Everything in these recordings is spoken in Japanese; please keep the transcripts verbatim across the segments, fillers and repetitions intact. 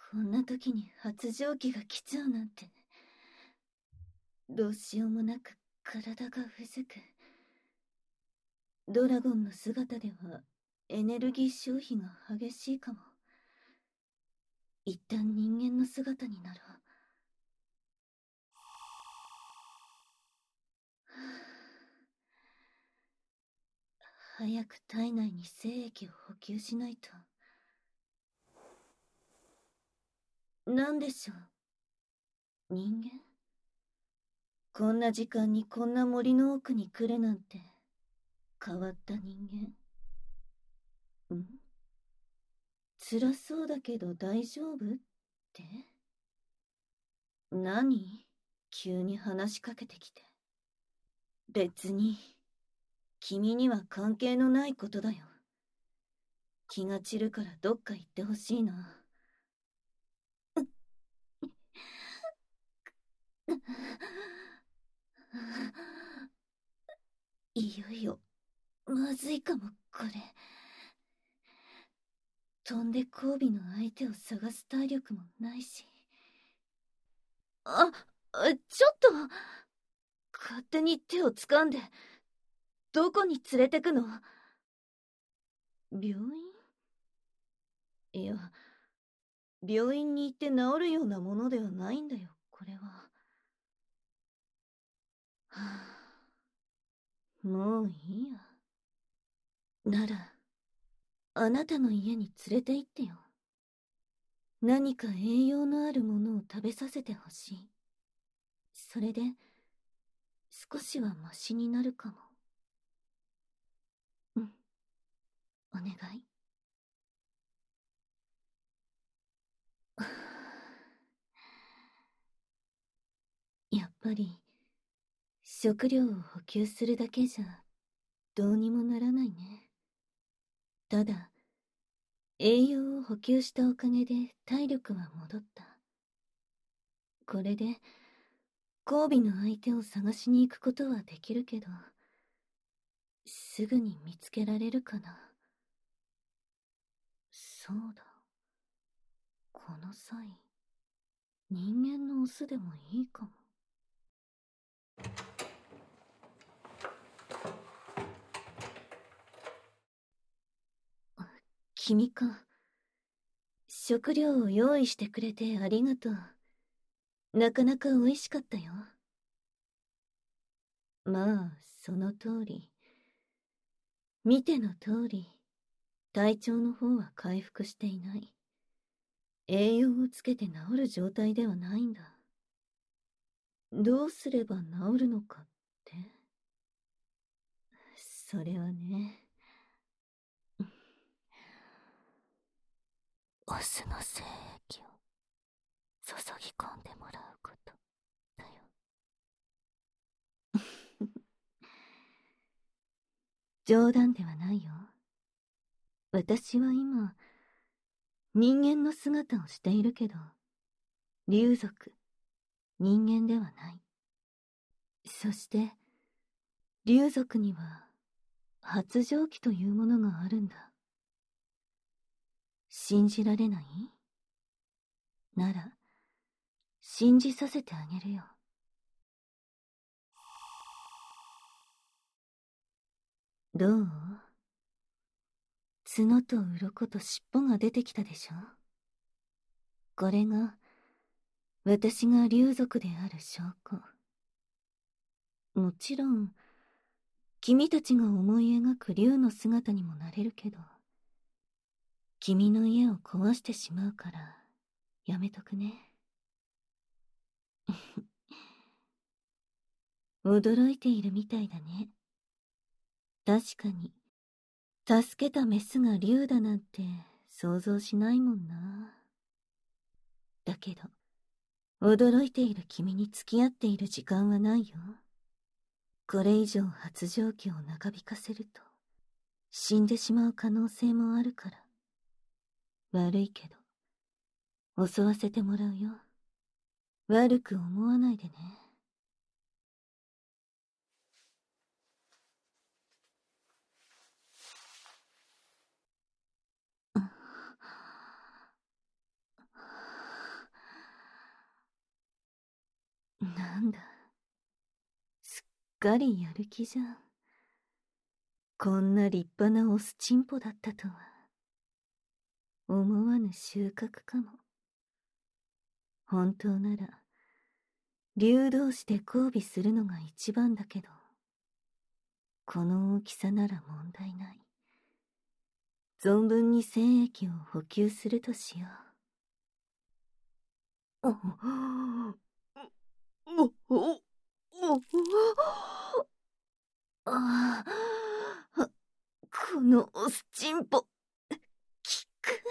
こんな時に発情期が来ちゃうなんて。どうしようもなく体がうずく。ドラゴンの姿ではエネルギー消費が激しいかも。一旦人間の姿になろう。早く体内に精液を補給しないと。何でしょう、人間？こんな時間にこんな森の奥に来るなんて変わった人間。ん？辛そうだけど大丈夫って？何？急に話しかけてきて。別に君には関係のないことだよ。気が散るからどっか行ってほしいな。いよいよまずいかも。これ飛んで交尾の相手を探す体力もないし。あ、ちょっと勝手に手を掴んでどこに連れてくの？病院？いや、病院に行って治るようなものではないんだよ、これは。はあ、もういいや。ならあなたの家に連れて行ってよ。何か栄養のあるものを食べさせてほしい。それで少しはマシになるかも。うん、お願い。やっぱり食料を補給するだけじゃどうにもならないね。ただ栄養を補給したおかげで体力は戻った。これで交尾の相手を探しに行くことはできるけど、すぐに見つけられるかな。そうだ、この際人間のオスでもいいかも。君か。食料を用意してくれてありがとう。なかなか美味しかったよ。まあその通り。見ての通り体調の方は回復していない。栄養をつけて治る状態ではないんだ。どうすれば治るのかって？それはね、オスの精液を注ぎ込んでもらうことだよ。冗談ではないよ。私は今人間の姿をしているけど、竜族、人間ではない。そして竜族には発情期というものがあるんだ。信じられない？なら信じさせてあげるよ。どう？角と鱗と尻尾が出てきたでしょ？これが私が竜族である証拠。もちろん君たちが思い描く竜の姿にもなれるけど、君の家を壊してしまうからやめとくね。驚いているみたいだね。確かに助けたメスが竜だなんて想像しないもんな。だけど驚いている君に付き合っている時間はないよ。これ以上発情期を長引かせると死んでしまう可能性もあるから。悪いけど襲わせてもらうよ。悪く思わないでね。 なんだ。すっかりやる気じゃん。こんな立派なオスチンポだったとは。思わぬ収穫かも。本当なら、竜同士で交尾するのが一番だけど、この大きさなら問題ない。存分に精液を補給するとしよう。お、お、お、お、ああ、このオスチンポ、きく。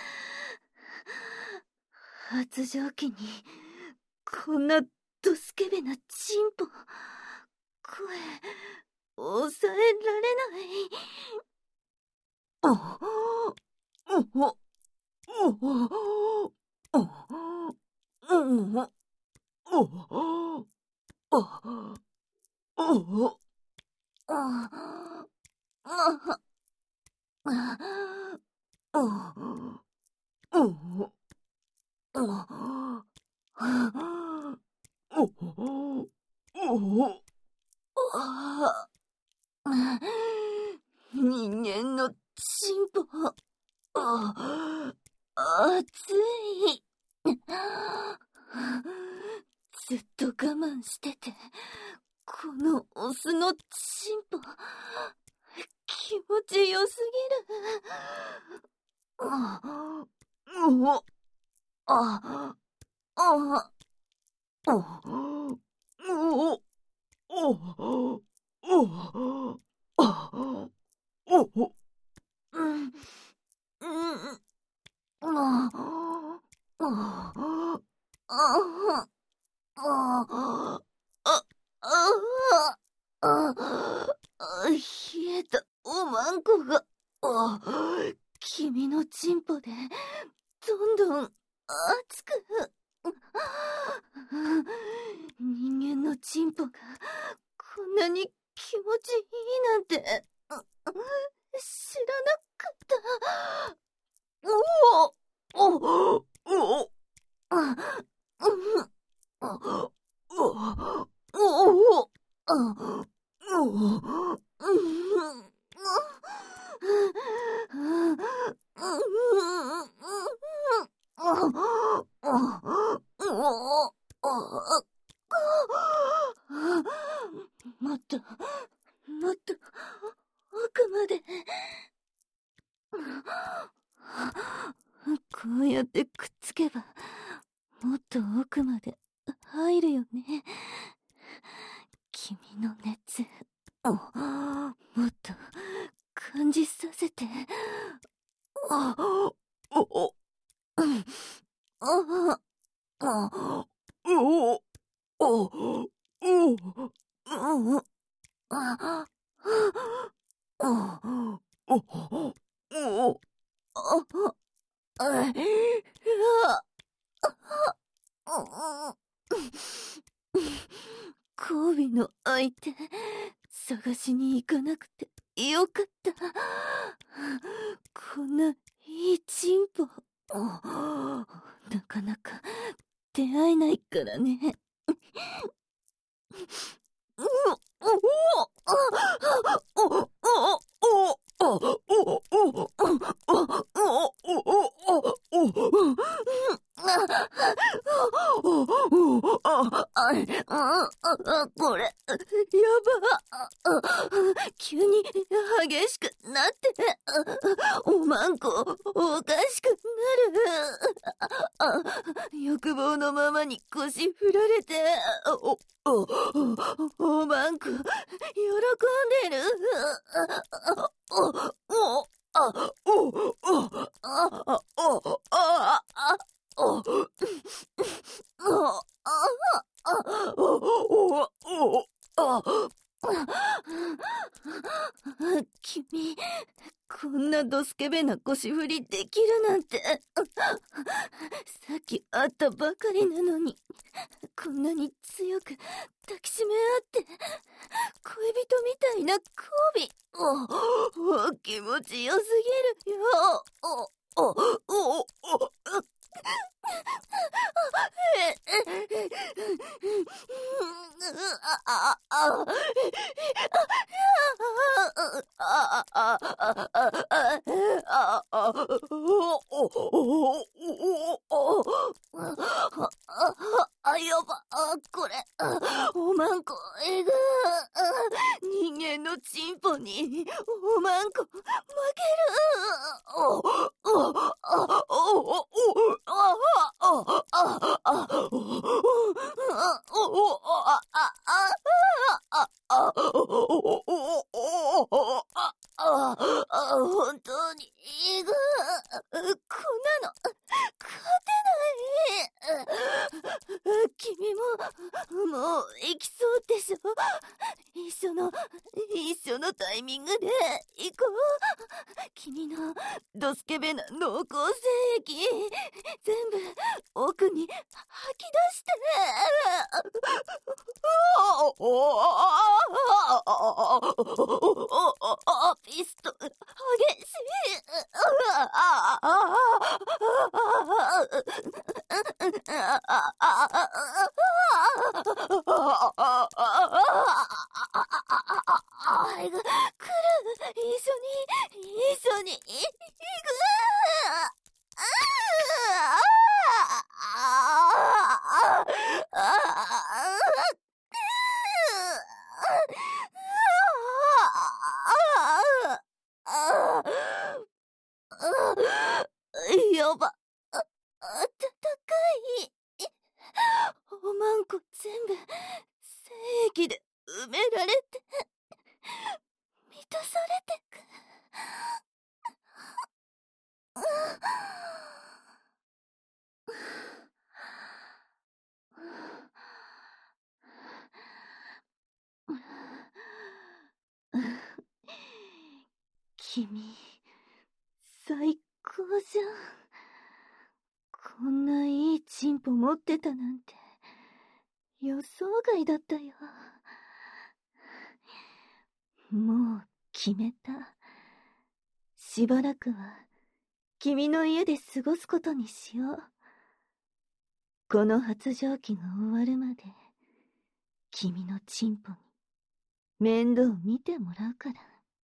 発情期に、こんなドスケベなチンポ、声、抑えられない。お、お、お、お、お、お、お、お、お、人間のチンポ、熱い。ずっと我慢してて、このオスのチンポ、気持ちよすぎる。あ、もう、あ、あ、お、お、お、お、お、お、お、うん、うん、あ、あ、あ、あ、あ、あ、あ、冷えたおまんこが、あ、君のチンポで、どんどん熱く、人間のチンポが、こんなに気持ちいいなんて、知らなかった。おお、おお、お、あ、うん、あ、お、お、お、あ、お、うん、もっと、もっと、奥まで。こうやってくっつけば、もっと奥まで入るよね。君の熱をもっと感じさせて。あ、お、お、うん、あ、あ、お、お、お、お、あ、あ、あ、お、お、あ、あ、あ、交尾の相手、探しに行かなくてよかった。こんないいチンポ、なかなか出会えないからね。これ、やば。急に激しくなって、おまんこ、おかしくなる。欲望のままに腰振られて、お、お、おまんこ、喜んでる。お、お、あ、お、お、あ、お、あ、あ、お、お、あ、お、お、お、あ、君、こんなドスケベな腰振りできるなんて。さっき会ったばかりなのに、こんなに強く抱きしめ合って、恋人みたいな交尾。お、気持ちよすぎるよ。お、お、お、お、 あ、やば、これ、おまんこ、えぐ人間のチンポに、おまんこ、負ける。お、お、あ、お、お、あ、あ、あ、あ、お、お、お、あ、あ、あ、あ、あ、お、お、お、お、あ、あ、あ、本当に、えぐこんなの、勝てない。君も、もう、行きそうでしょ。一緒の、一緒のタイミングで、行こう。君の、ドスケベな濃厚精液、全部、奥に、吐き出して。ピスト、激しい。来る。一緒に、一緒に、行く。やば。あ、あったかい。おまんこ全部、精液で埋められて、満たされてく。君、最高じゃん。こんないいチンポ持ってたなんて、予想外だったよ。もう決めた。しばらくは、君の家で過ごすことにしよう。この発情期が終わるまで、君のチンポに、面倒見てもらうから。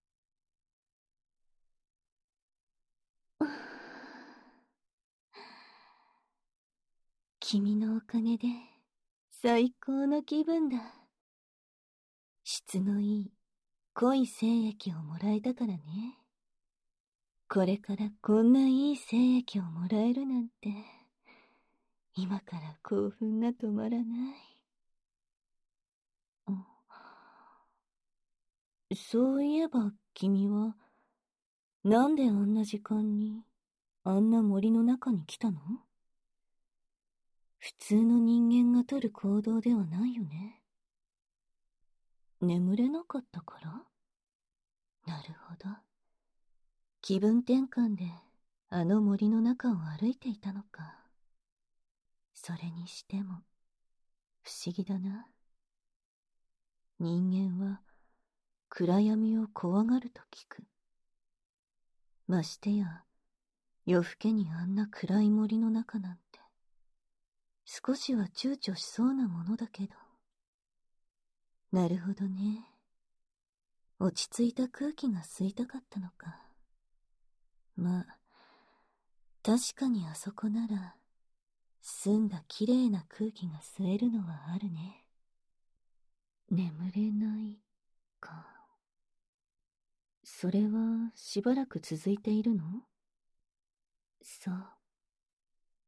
君のおかげで最高の気分だ。質のいい濃い精液をもらえたからね。これからこんないい精液をもらえるなんて、今から興奮が止まらない。そういえば君は、なんであんな時間に、あんな森の中に来たの？普通の人間が取る行動ではないよね。眠れなかったから？なるほど。気分転換で、あの森の中を歩いていたのか。それにしても、不思議だな。人間は、暗闇を怖がると聞く。ましてや、夜更けにあんな暗い森の中なんて、少しは躊躇しそうなものだけど。なるほどね。落ち着いた空気が吸いたかったのか。まあ、確かにあそこなら、澄んだきれいな空気が吸えるのはあるね。眠れないか。それはしばらく続いているの？そう。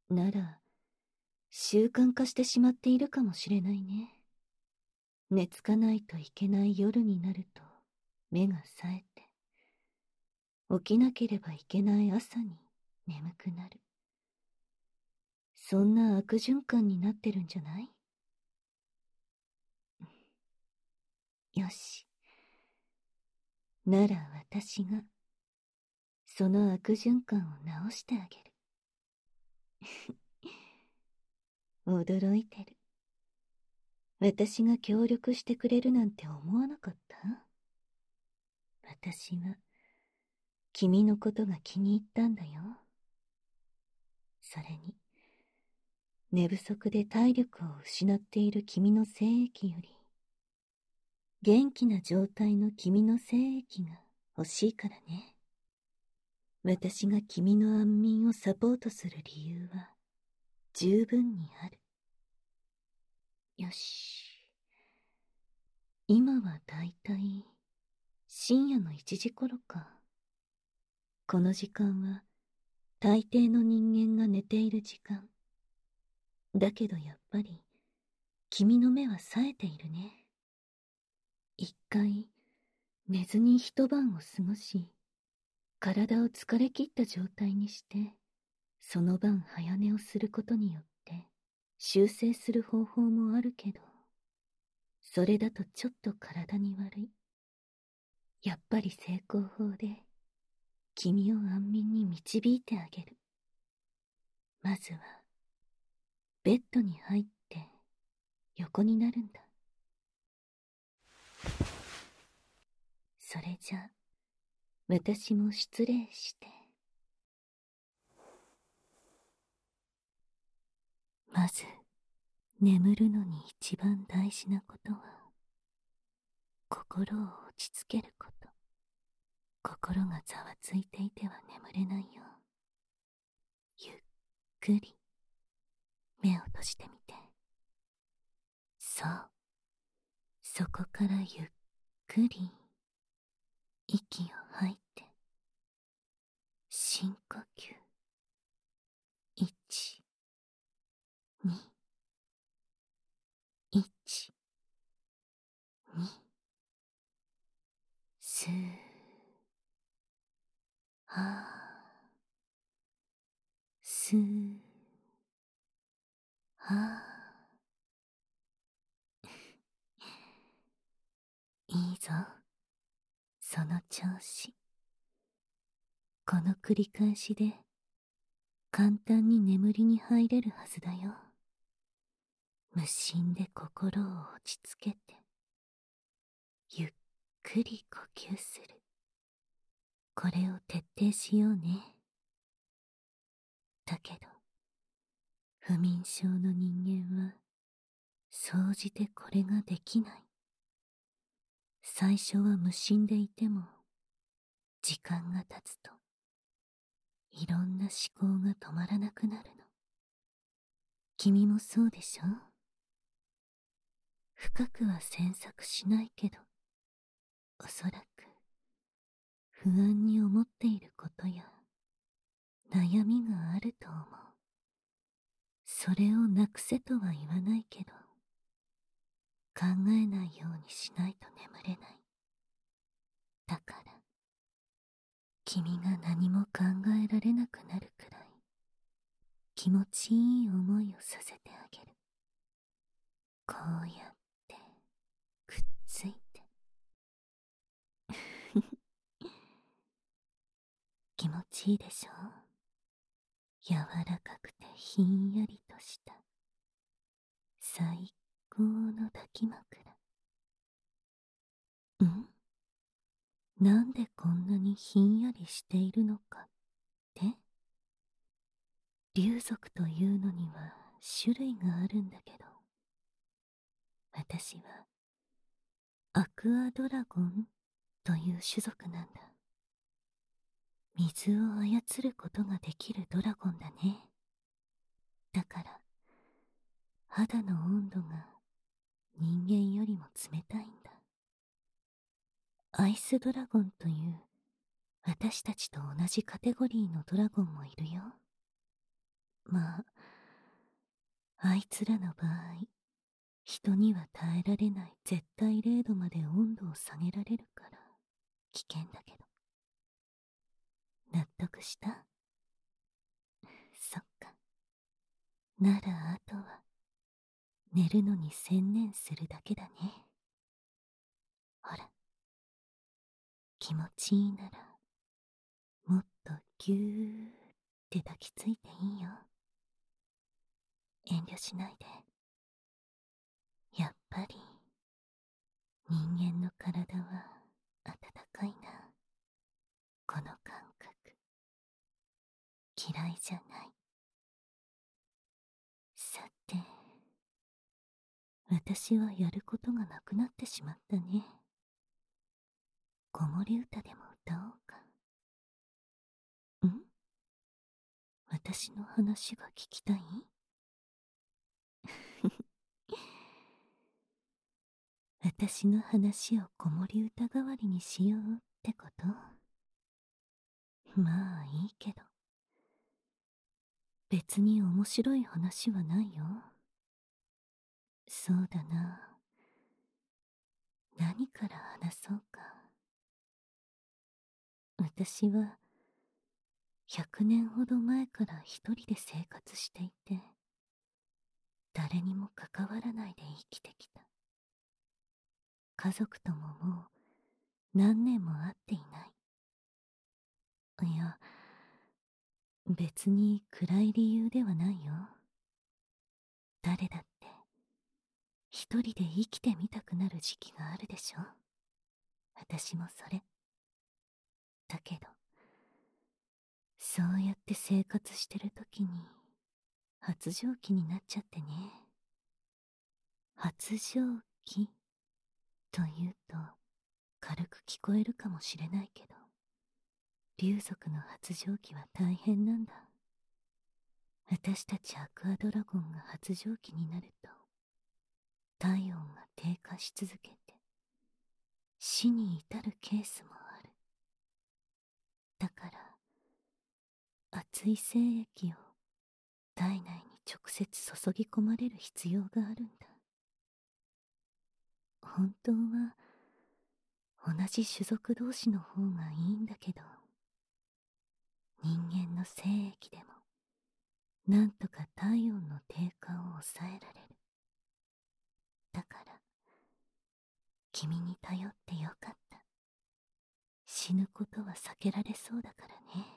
なら、習慣化してしまっているかもしれないね。寝つかないといけない夜になると、目が冴えて、起きなければいけない朝に眠くなる。そんな悪循環になってるんじゃない？よし。なら私が、その悪循環を直してあげる。驚いてる。私が協力してくれるなんて思わなかった？私は、君のことが気に入ったんだよ。それに、寝不足で体力を失っている君の精液より、 元気な状態の君の精液が欲しいからね。私が君の安眠をサポートする理由は十分にある。よし。今はだいたい深夜のいちじ頃か。この時間は大抵の人間が寝ている時間。だけどやっぱり君の目は冴えているね。一回寝ずに一晩を過ごし、体を疲れ切った状態にして、その晩早寝をすることによって修正する方法もあるけど、それだとちょっと体に悪い。やっぱり成功法で君を安眠に導いてあげる。まずはベッドに入って横になるんだ。それじゃ私も失礼して。まず眠るのに一番大事なことは心を落ち着けること。心がざわついていては眠れないよ。ゆっくり目を閉じてみて。そう、そこからゆっくり息を吐いて深呼吸。いち、に、いち、に、すー、はー、すー、はー。いいぞ、その調子。この繰り返しで簡単に眠りに入れるはずだよ。無心で心を落ち着けてゆっくり呼吸する。これを徹底しようね。だけど不眠症の人間は総じてこれができない。最初は無心でいても時間が経つといろんな思考が止まらなくなるの。君もそうでしょ？深くは詮索しないけど、おそらく不安に思っていることや悩みがあると思う。それをなくせとは言わないけど、考えないようにしないと眠れない。だから君が何も考えられなくなるくらい気持ちいい思いをさせてあげる。こうやってくっついて気持ちいいでしょ？柔らかくてひんやりとした最高の抱き枕。ん？なんでこんなにひんやりしているのかって竜族というのには種類があるんだけど、私はアクアドラゴンという種族なんだ。水を操ることができるドラゴンだね。だから肌の温度が人間よりも冷たいんだ。アイスドラゴンという私たちと同じカテゴリーのドラゴンもいるよ。まああいつらの場合、人には耐えられない絶対れいどまで温度を下げられるから危険だけど。納得した？そっか。ならあとは寝るのに専念するだけだね。ほら、気持ちいいならもっとぎゅーって抱きついていいよ。遠慮しないで。やっぱり人間の体は温かいな。この感覚嫌いじゃない。さて、 私はやることがなくなってしまったね。子守歌でも歌おうか。ん？私の話が聞きたい？私の話を子守歌代わりにしようってこと？まあいいけど。別に面白い話はないよ。そうだな。何から話そうか。私はひゃくねんほど前から一人で生活していて、誰にも関わらないで生きてきた。家族とももう何年も会っていない。いや、別に暗い理由ではないよ。誰だって一人で生きてみたくなる時期があるでしょ。私もそれ。だけど、そうやって生活してる時に発情期になっちゃってね。発情期というと軽く聞こえるかもしれないけど、竜族の発情期は大変なんだ。私たちアクアドラゴンが発情期になると体温が低下し続けて死に至るケースもある。だから熱い精液を体内に直接注ぎ込まれる必要があるんだ。本当は同じ種族同士の方がいいんだけど、人間の精液でもなんとか体温の低下を抑えられる。だから君に頼ってよかった。死ぬことは避けられそうだからね。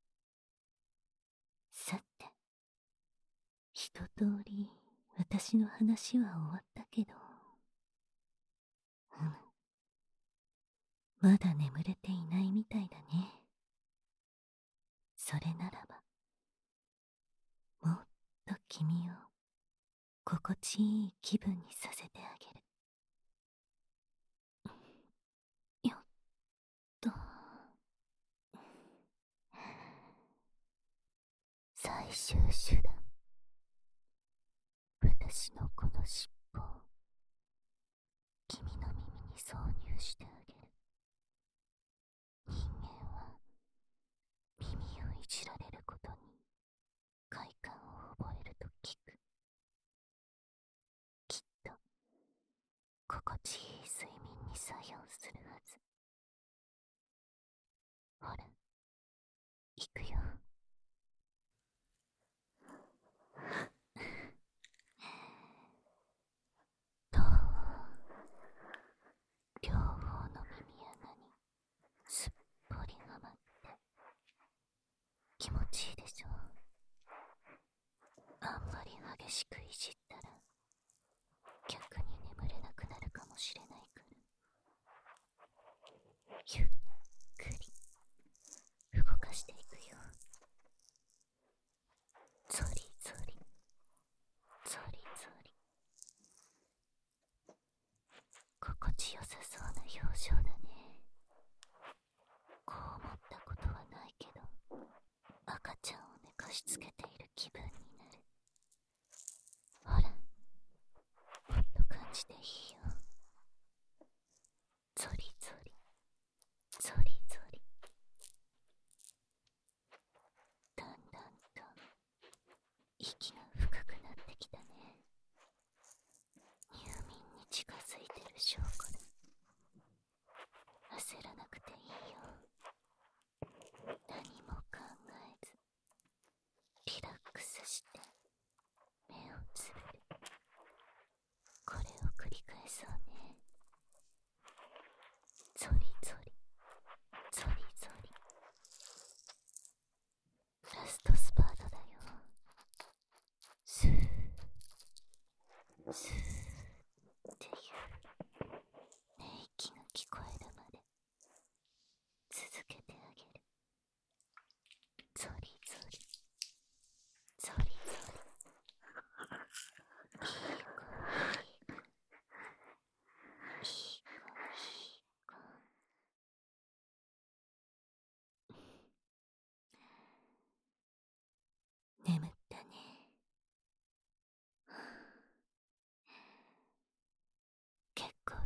さて、一通り私の話は終わったけど、うむ、まだ眠れていないみたいだね。それならば、もっと君を心地いい気分にさせてあげる。よっと。最終手段。私のこの尻尾を君の耳に挿入してあげる。人間は耳をいじられることに快感を覚えると聞く。きっと心地いい睡眠に作用するはず。ほら、行くよ。と両方の耳穴にすっぽりはまって気持ちいいでしょ。あんまり激しくいじったら逆に眠れなくなるかもしれないから、ゆっくり動かしていくよ。ゾリゾリゾリゾリ。心地よさそうな表情だね。こう思ったことはないけど、赤ちゃんを寝かしつけている気分になる。ほら、もっと感じていいよ。ゾリゾリゾリゾリ。だんだんと息が深くなってきたね。入眠に近づいてる証拠だ。焦らなくていいよ。何も考えずリラックスして目をつぶる。これを繰り返す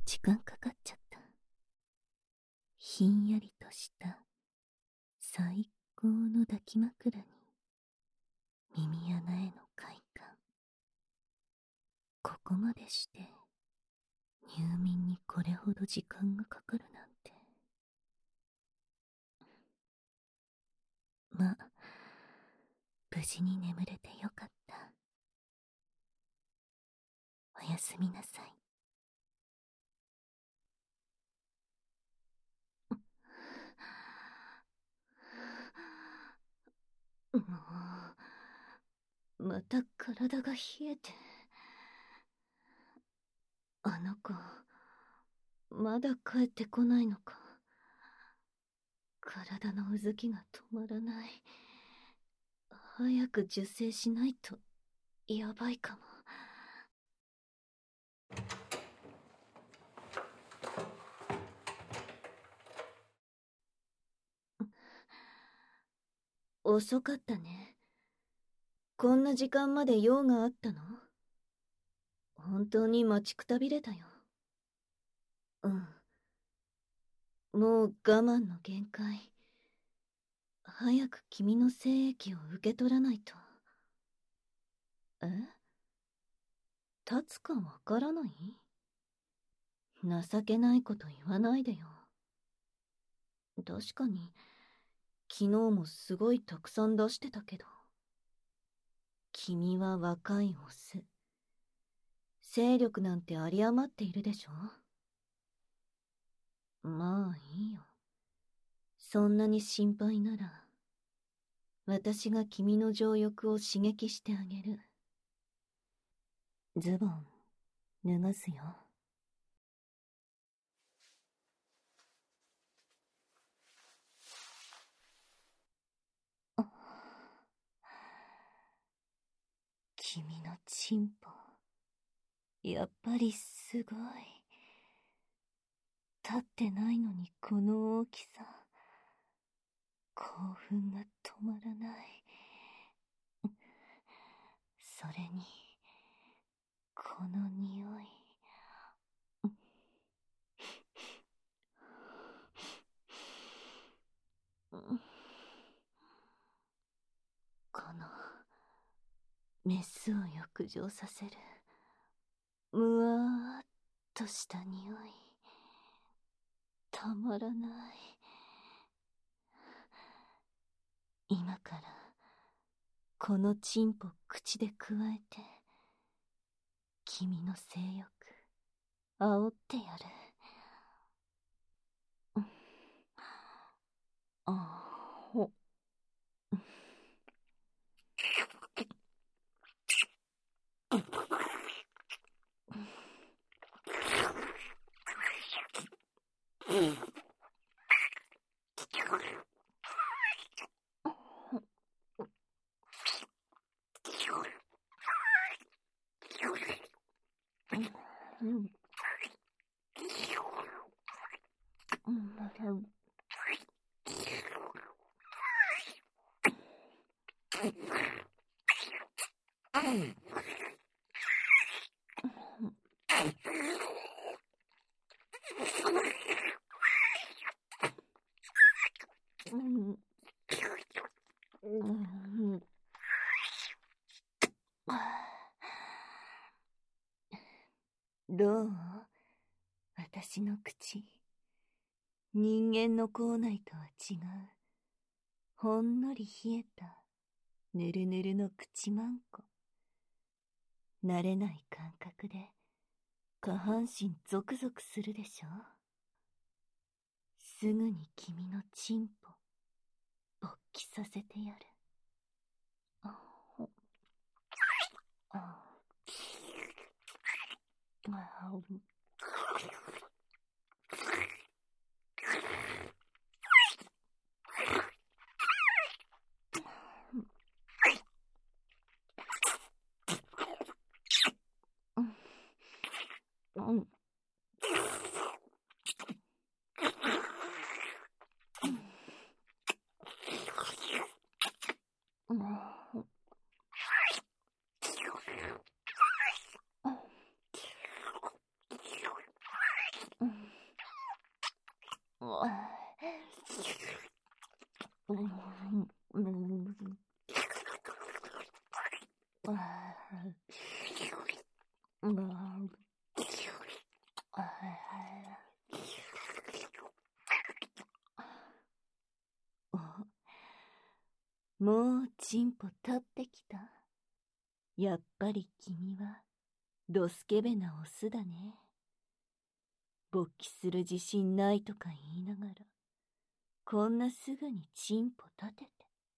時間かかっちゃった。ひんやりとした最高の抱き枕に耳穴への快感。ここまでして入眠にこれほど時間がかかるなんて。まあ、無事に眠れてよかった。おやすみなさい。もう、また体が冷えて。あの子、まだ帰ってこないのか。体のうずきが止まらない。早く受精しないとやばいかも。遅かったね。こんな時間まで用があったの？本当に待ちくたびれたよ。うん。もう我慢の限界。早く君の精液を受け取らないと。え？立つかわからない？情けないこと言わないでよ。確かに、昨日もすごいたくさん出してたけど。君は若いオス。勢力なんて有り余っているでしょ？まあいいよ。そんなに心配なら、私が君の情欲を刺激してあげる。ズボン、脱がすよ。君のチンポ、やっぱりすごい。立ってないのにこの大きさ。興奮が止まらない。それに、この匂い。この、メスを浴場させる。むわーっとした匂い。たまらない。今から、このチンポ口でくわえて、君の性欲、煽ってやる。あほ。どう？私の口。人間の口内とは違う。ほんのり冷えた、ぬるぬるの口まんこ。慣れない感覚で、下半身ゾクゾクするでしょ？すぐに君のチンポ、勃起させてやる。あほ。ああ。うん。 もうチンポ立ってきた。やっぱり君はドスケベなオスだね。勃起する自信ないとか言いながら、こんなすぐにチンポ立てて。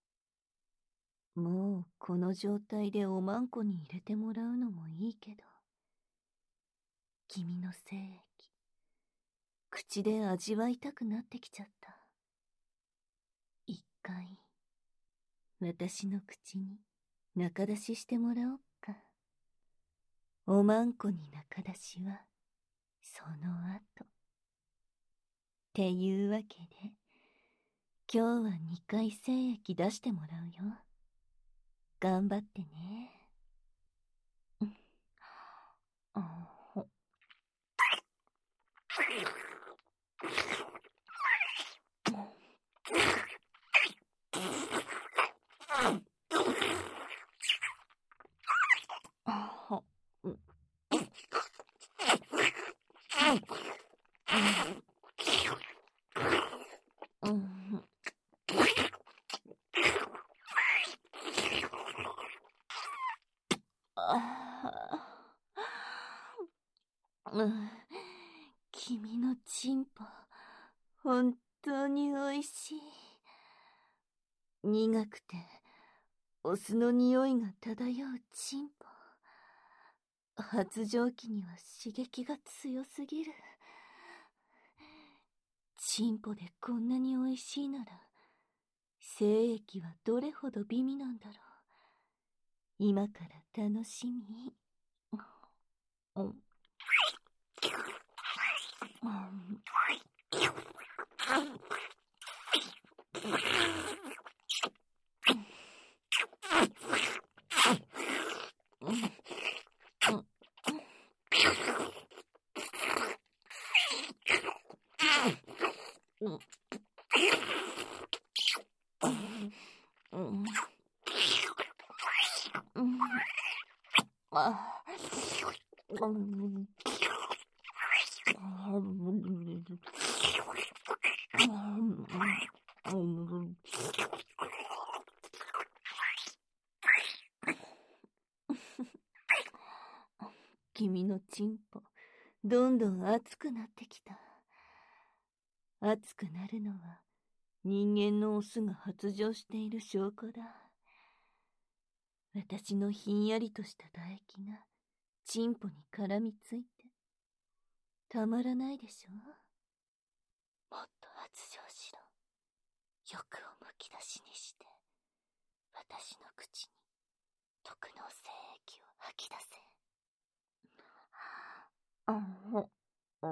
もうこの状態でおまんこに入れてもらうのもいいけど、君の精液、口で味わいたくなってきちゃった。一回、私の口に中出ししてもらおっか。おまんこに中出しは、その後。っていうわけで、今日は二回精液出してもらうよ。頑張ってね。あほ。うん、君のチンポ、本当においしい。苦くて、お酢の匂いが漂うチンポ。発情期には刺激が強すぎる。チンポでこんなにおいしいなら、精液はどれほど美味なんだろう。今から楽しみ。うん。君のチンポ、どんどん熱くなってきた。熱くなるのは人間のオスが発情している証拠だ。私のひんやりとした唾液がチンポに絡みついてたまらないでしょ。もっと発情しろ。欲をむき出しにして私の口に毒の精液を吐き出せ。あほ、うん。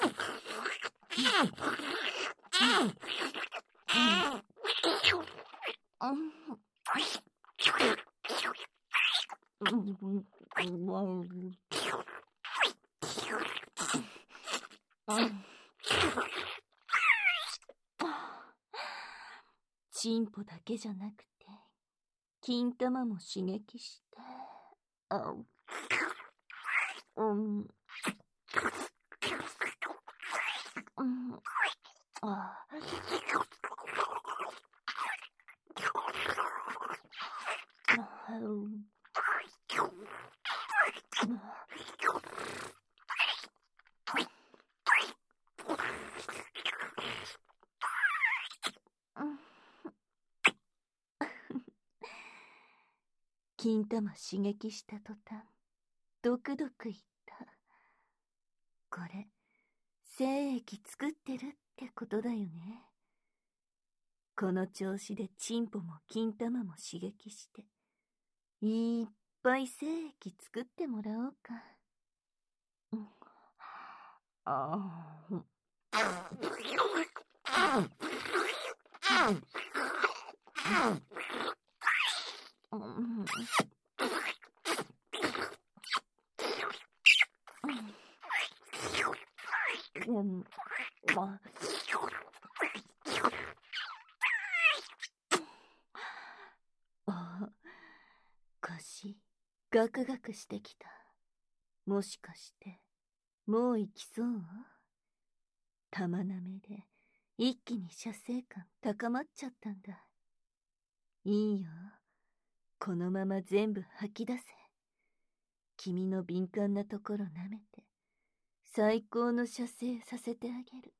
チンポだけじゃなくて、金玉も刺激して。あ、うん。うん。あ。金玉刺激した途端、ドクドクいった。これ、精液作ってるってことだよね。この調子でチンポも金玉も刺激して、いっぱい精液作ってもらおうか。うん、あー、うん。うん、ま、 ガクガクしてきた。もしかして、もう行きそう？玉なめで、一気に射精感高まっちゃったんだ。いいよ。このまま全部吐き出せ。君の敏感なところ舐めて、最高の射精させてあげる。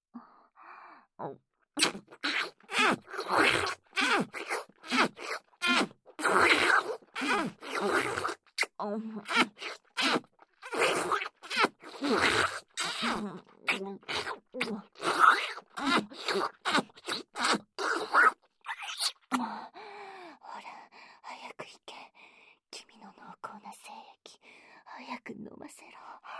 ほら、早く行け。君の濃厚な精液、早く飲ませろ。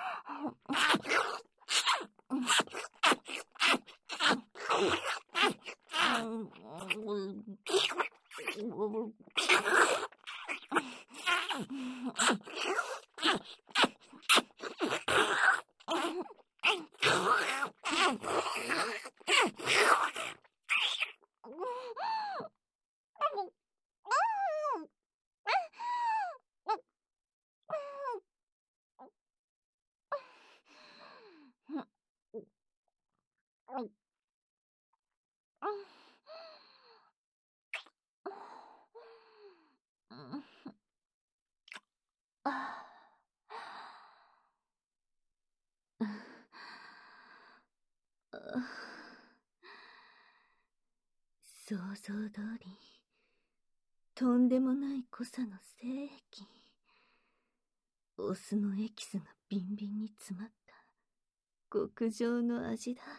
想像通り、とんでもない濃さの精液。オスのエキスがビンビンに詰まった極上の味だ。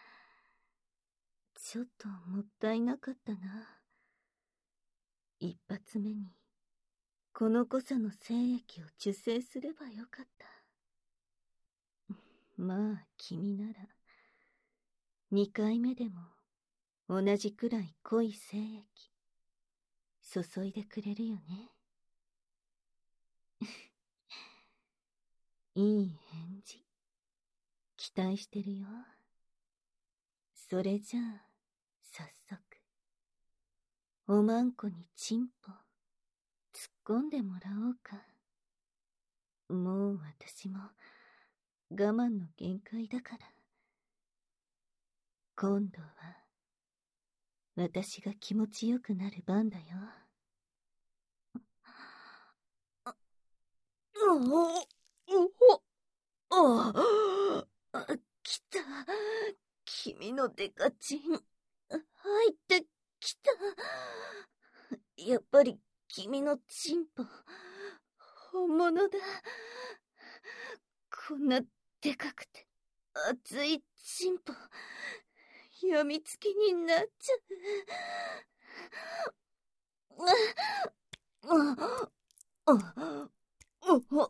ちょっともったいなかったな。一発目にこの濃さの精液を受精すればよかった。まあ君なら二回目でも同じくらい濃い精液注いでくれるよね。いい返事期待してるよ。それじゃあ早速おまんこにチンポ突っ込んでもらおうか。もう私も我慢の限界だから。今度は私が気持ちよくなる番だよ。おおおおあ、来た。君のデカチン入ってきた。やっぱり君のチンポ本物だ。こんなでかくて熱いチンポやみつきになっちゃう。あああああ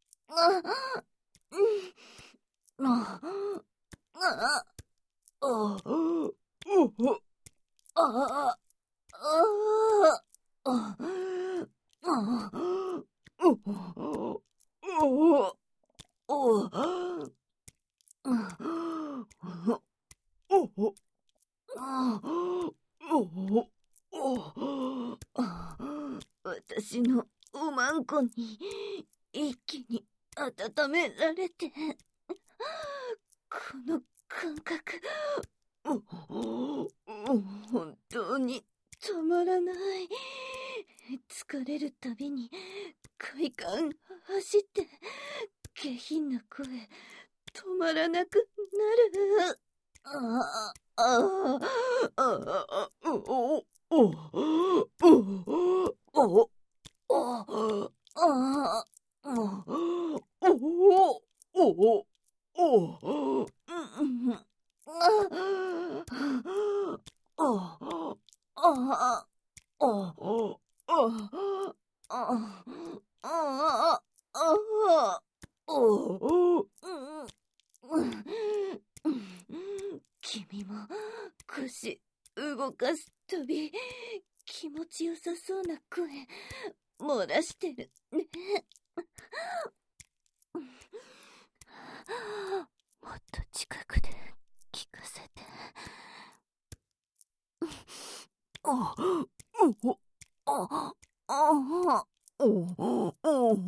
私のおまんこに一気に温められて、この感覚本当にたまらない。疲れるたびに快感走って下品な声止まらなくなる。あああああおおおおおああおおお君も腰動かすたび気持ちよさそうな声漏らしてるね。もっと近くで聞かせて。あ、お、あ、あ、お、お、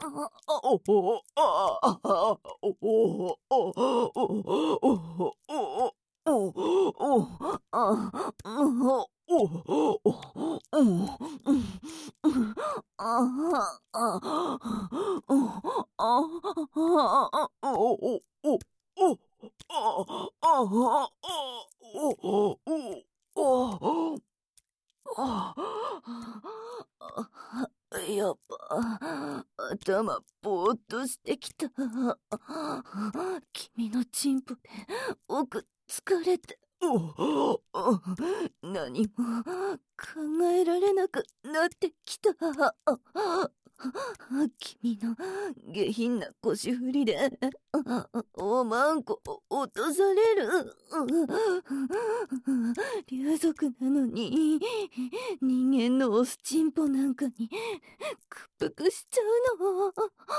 やっぱ、頭ぼーっとしてきた。君のチンポで奥疲れて、何も考えられなくなってきた。君の下品な腰振りでおまんこ落とされる。竜族なのに人間のオスチンポなんかに屈服しちゃうの。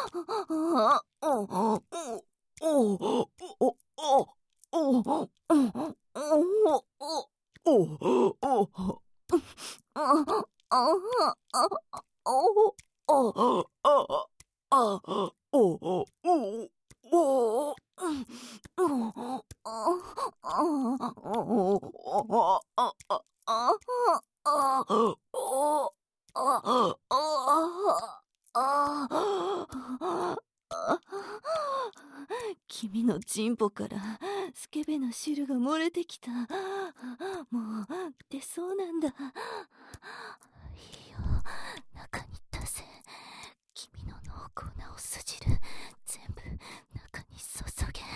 君のチンポからスケベな汁が漏れてきた。もう出そうなんだ。いいよ、中に出せ。君の濃厚なお酢汁全部中に注げ。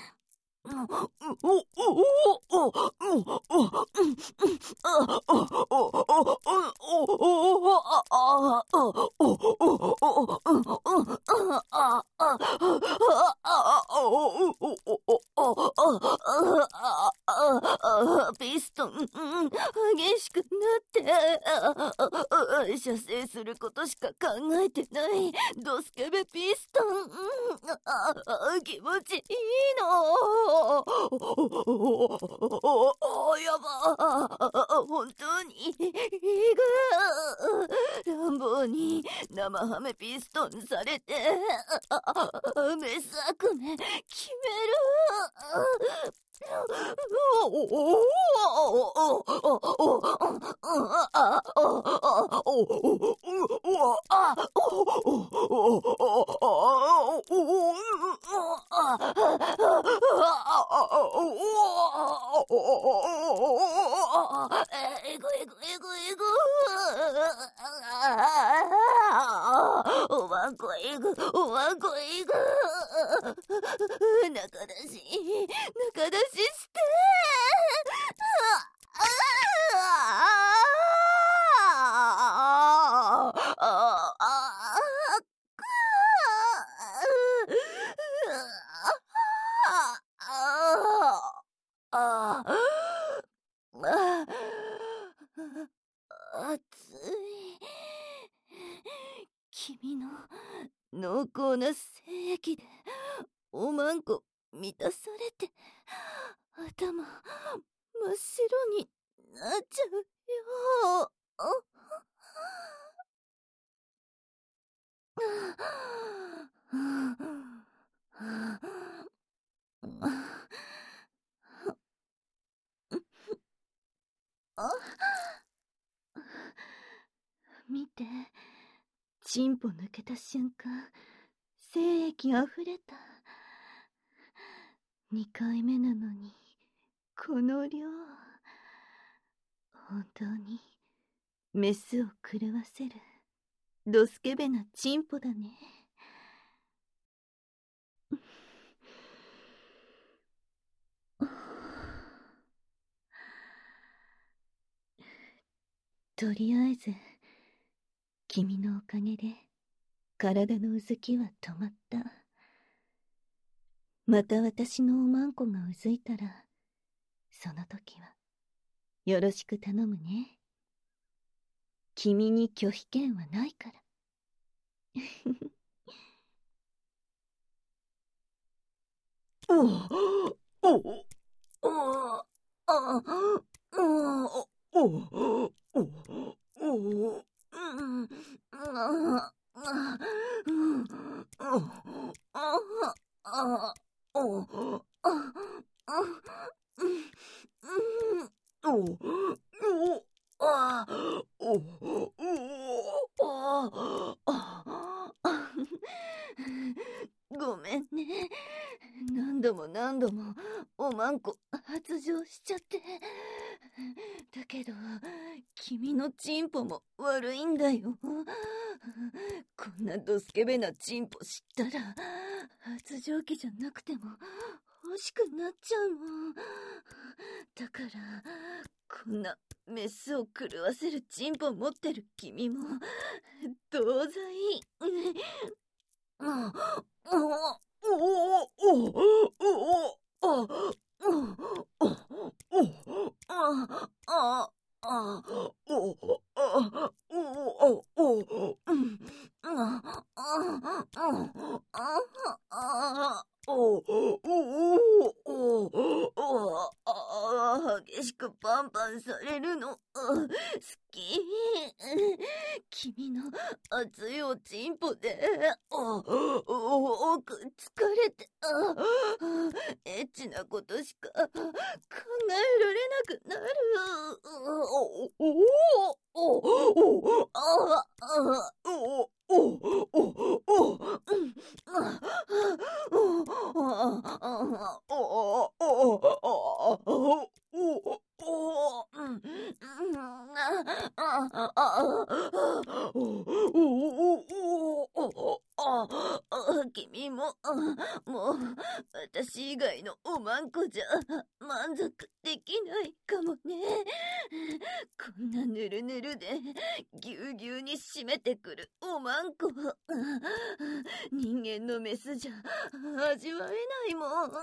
ピストン激しくなって射精することしか考えてないドスケベピストン。気持ちいいの。やば、本当にいぐ乱暴に生ハメピストンされてメス悪夢決める。えぐえぐえぐえぐ。おまんこえぐ、おまんこえぐ。中出し、中出しして。熱い。君の濃厚な精液でおまんこ満たされて頭真っ白になっちゃうよ。見て、チンポ抜けた瞬間精液あふれた。二回目なのにこの量。本当にメスを狂わせるドスケベなチンポだね。とりあえず君のおかげで体のうずきは止まった。また私のおまんこがうずいたらその時はよろしく頼むね。君に拒否権はないから。おおおおおおおおまんこ発情しちゃって。だけど君のチンポも悪いんだよ。こんなドスケベなチンポ知ったら発情期じゃなくても欲しくなっちゃうもん。だからこんなメスを狂わせるチンポ持ってる君も同罪。激しくパンパンされるの好き。君の熱いおちんぽで奥疲れてエッチなことしか考えられなくなる。君ももう私以外のおまんこじゃ満足できないかもね。こんなぬるぬるでぎゅうぎゅうに締めてくるおまんこ人間のメスじゃ味わえないもん。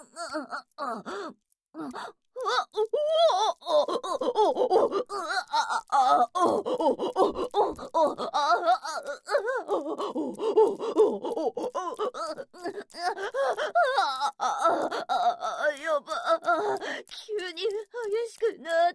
やば、急に激しくなって、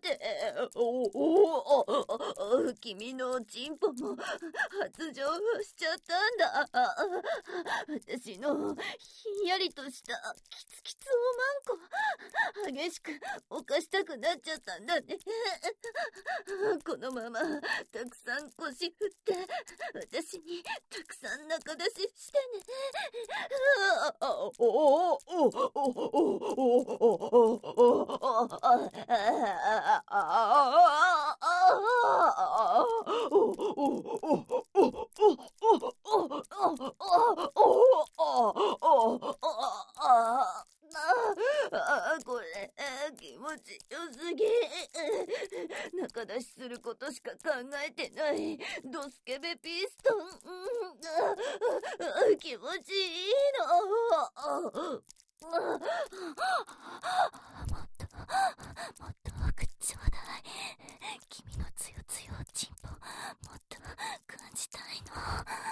君のチンポも発情しちゃったんだ。私のひんやりとしたキツキツおまんこ激しく犯したくなっちゃったんだね。このままたくさん腰振って私にたくさん中出ししてね。これ気持ちよすぎ。中出しすることしか考えてないドスケベピストン。気持ちいいの。もっともっと奥ちょうだい。君のつよつよチンポもっと感じたいの。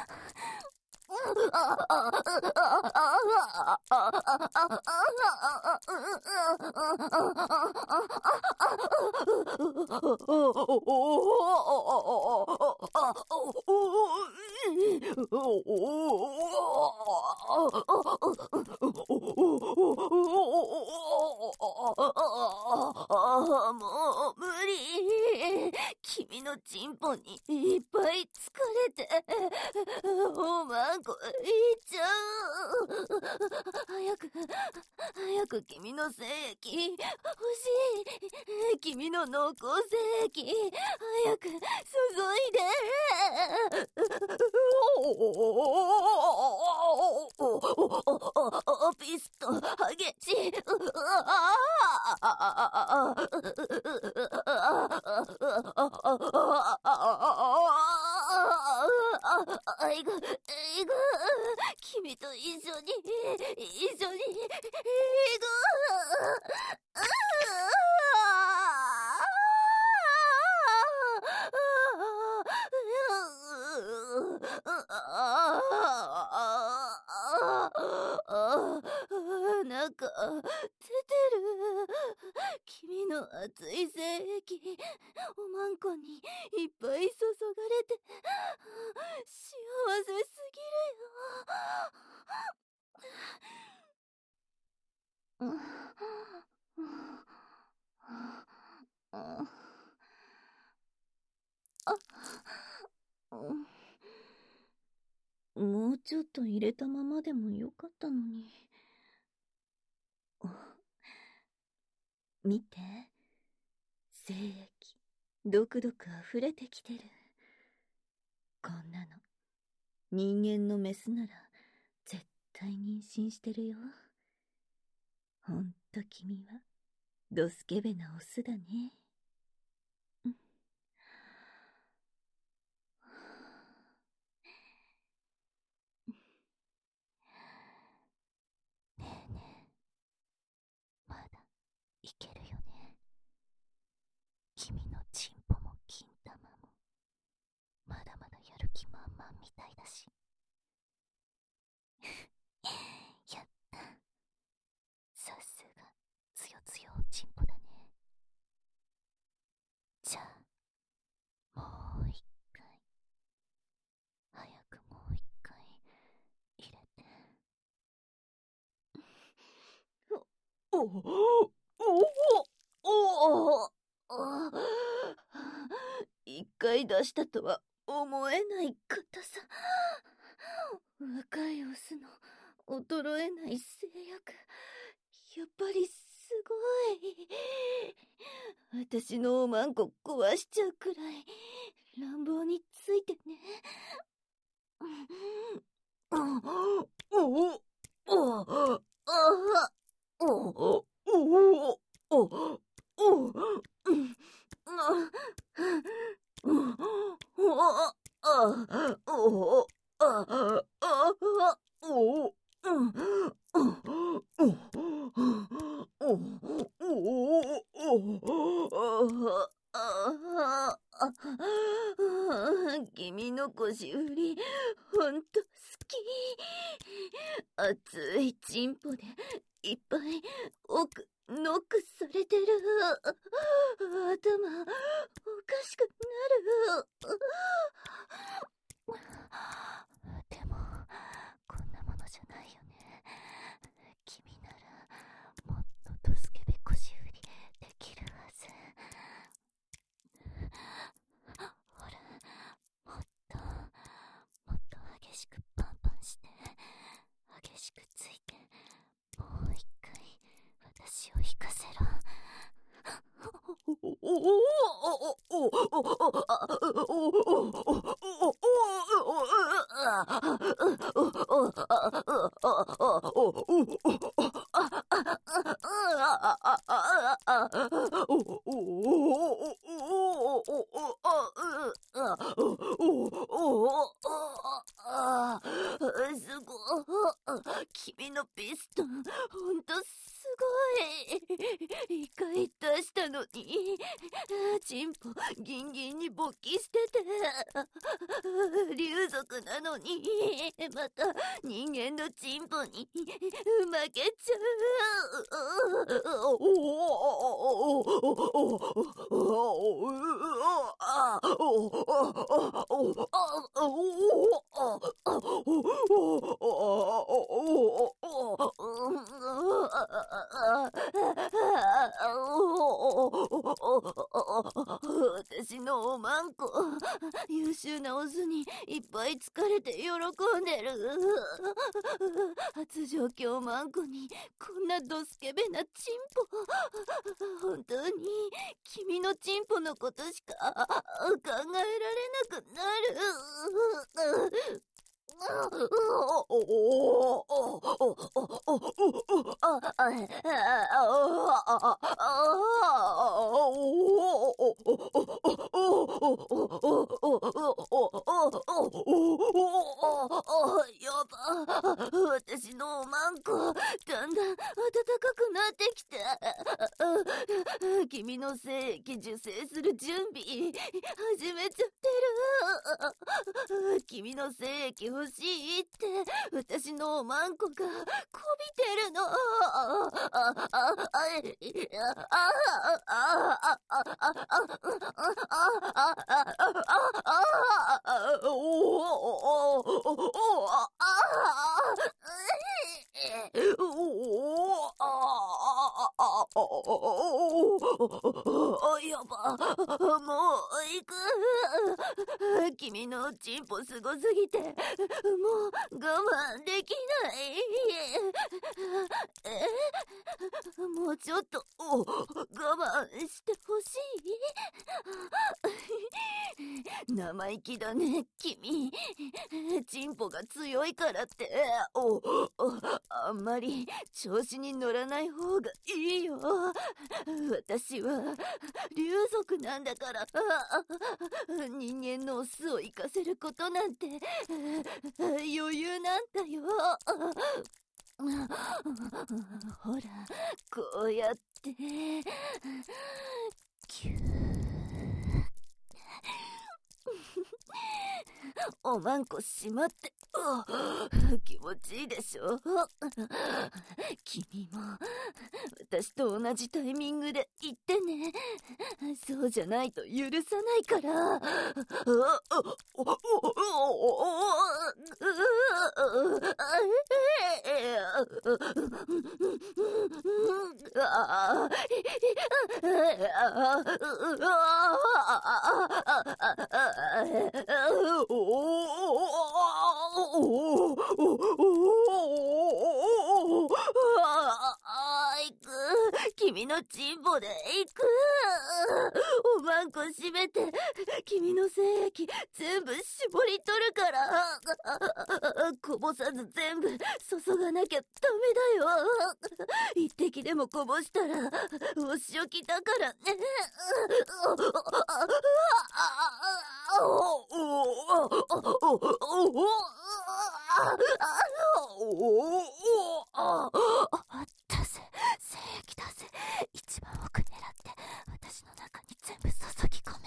もう無理。君のチンポにいっぱい疲れておまんこいっちゃう。早く早く君の精液欲しい。君の濃厚精液早く注いで。ピスト激しい。いぐいぐ君と一緒に一緒にいぐ。なんか出てる。君の熱い精液おまんこにいっぱい注がれて幸せすぎるよ。もうちょっと入れたままでもよかったのに。 見て。精液、ドクドク溢れてきてる。こんなの、人間のメスなら、絶対妊娠してるよ。ほんと君は、ドスケベなオスだね。うん。ねえねえ、まだいけるよね。君のチンポも金玉もまだまだやる気満々みたいだし。やった。さすがつよつよおチンポだね。じゃあもう一回、早くもう一回入れて。おおおおお一回出したとは思えない硬さ。若いオスの衰えない性欲、やっぱりすごい。私のおまんこ壊しちゃうくらい乱暴についてね。おおおおおおおお君の腰振り、ほんと好き。熱いチンポでいっぱい奥ノックされてる。頭おかしくなる。でもこんなものじゃないよね。君ならもっとドスケベ腰振りできるはず。ほら、もっともっと激しくパンパンして、激しくついて、もう一回私を引かせろ。すごい。君のピストン、ほんとすごい。一回出したのに、チンポギンギンに勃起してて、竜族なのに、また人間のチンポに負けちゃ私のおまんこ、優秀なオスにいっぱい疲れて喜んでる。発情期おまんこにこんなドスケベなチンポ。本当に君のチンポのことしか考えられなくなる。やば、私のおまんこだんだん暖かくなってきた。君の精液受精する準備始めちゃってる。君の精液欲しいって私のおまんこがこびてるの。やば、もう行く君のチンポすごすぎてもう我慢できない。えもうちょっと我慢してほしい。生意気だね君。チンポが強いからっておおあんまり調子に乗らない方がいいよ。私は竜族なんだから。人間のオスを生かせることなんて余裕なんだよ。ほらこうやってキューおまんこしまって、気持ちいいでしょ。君も私と同じタイミングで言ってね。そうじゃないと許さないから。君のチンポで行く。おまんこ閉めて君の精液全部絞り取るから。こぼさず全部注がなきゃダメだよ。一滴でもこぼしたらお仕置きだからね。出せ、精液出せ。一番奥狙って私の中に全部注ぎ込め。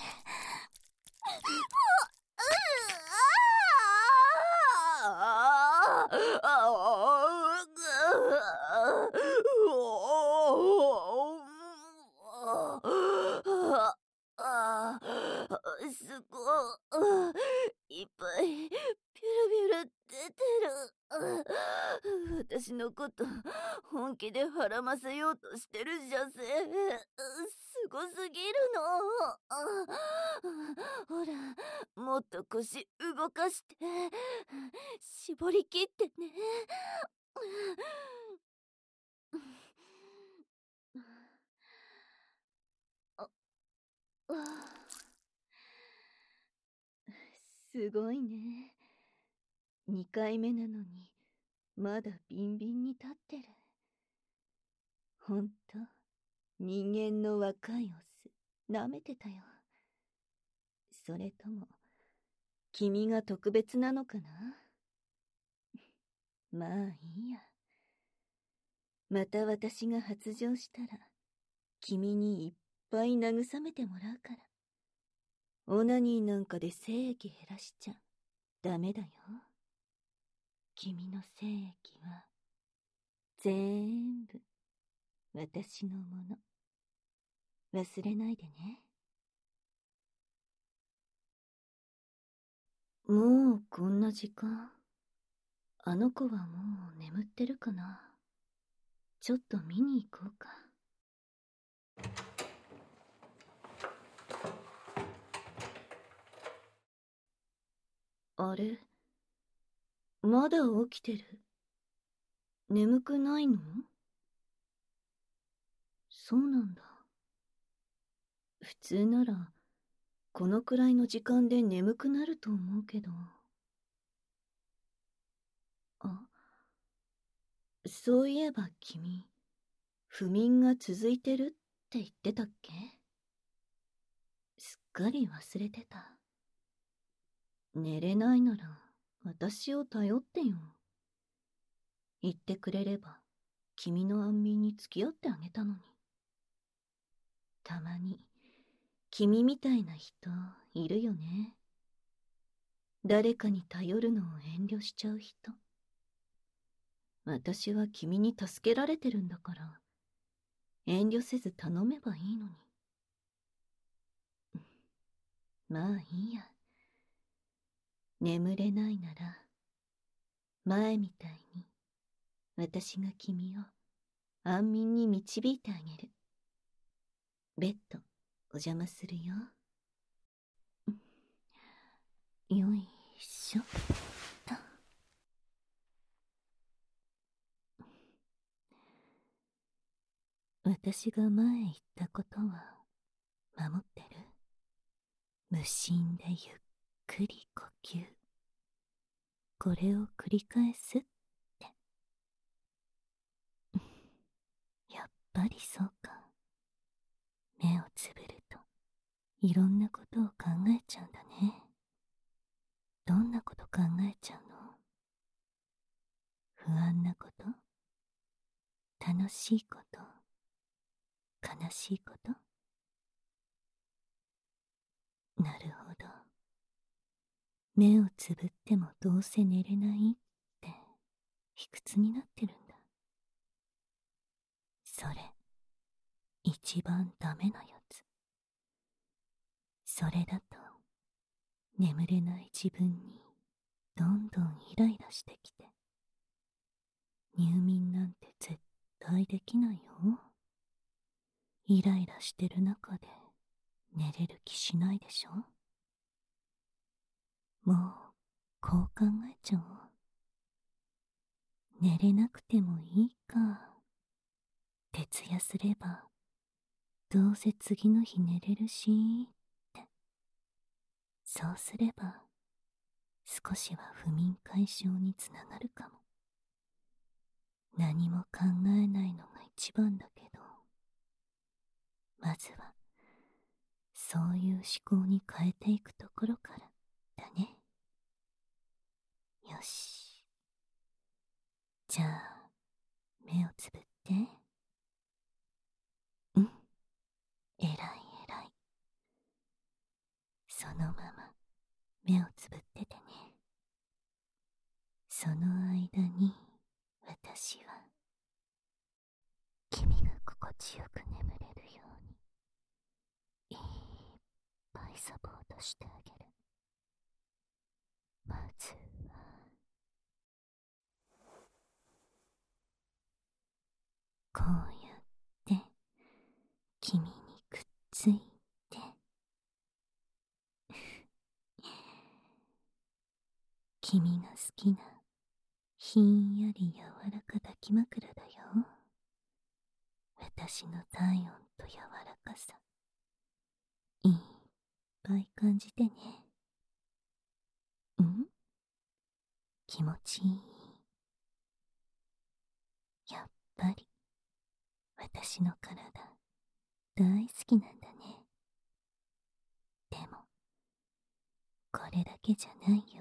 すごいいっぱいピュルピュル出てる。私のこと本気で孕ませようとしてるじゃせ。すごすぎるの。ほらもっと腰動かして絞り切ってね。すごいね。にかいめなのにまだビンビンに立ってる。ほんと人間の若いオス舐めてたよ。それとも君が特別なのかな。まあいいや。また私が発情したら君にいっぱい慰めてもらうから。オナニーなんかで精液減らしちゃダメだよ。君の精液は全部私のもの。忘れないでね。もうこんな時間。あの子はもう眠ってるかな。ちょっと見に行こうか。あれ、まだ起きてる。眠くないの？そうなんだ。普通ならこのくらいの時間で眠くなると思うけど。あ、そういえば君、不眠が続いてるって言ってたっけ？すっかり忘れてた。寝れないなら私を頼ってよ。言ってくれれば君の安眠に付き合ってあげたのに。たまに君みたいな人いるよね。誰かに頼るのを遠慮しちゃう人。私は君に助けられてるんだから遠慮せず頼めばいいのに。まあいいや。眠れないなら前みたいに私が君を安眠に導いてあげる。ベッドお邪魔するよ。 よいしょっと。私が前言ったことは守ってる？無心でゆっくり呼吸。これを繰り返すって。やっぱりそうか。目をつぶるといろんなことを考えちゃうんだね。どんなこと考えちゃうの？不安なこと？楽しいこと？悲しいこと？なるほど。目をつぶってもどうせ寝れないって卑屈になってるんだ。それ一番ダメなやつ。それだと眠れない自分にどんどんイライラしてきて、入眠なんて絶対できないよ。イライラしてる中で寝れる気しないでしょ。もうこう考えちゃおう。寝れなくてもいいか。徹夜すればどうせ次の日寝れるしって。そうすれば少しは不眠解消につながるかも。何も考えないのが一番だけど、まずはそういう思考に変えていくところからだね。よし。じゃあ目をつぶって。うん、えらいえらい。そのまま目をつぶっててね。その間に私は君が心地よく眠れるようにいっぱいサポートしてあげる。まずはこうやって君にくっついて君が好きなひんやり柔らか抱き枕だよ。私の体温と柔らかさいっぱい感じてね。ん？気持ちいい？やっぱり私の体大好きなんだね。でもこれだけじゃないよ。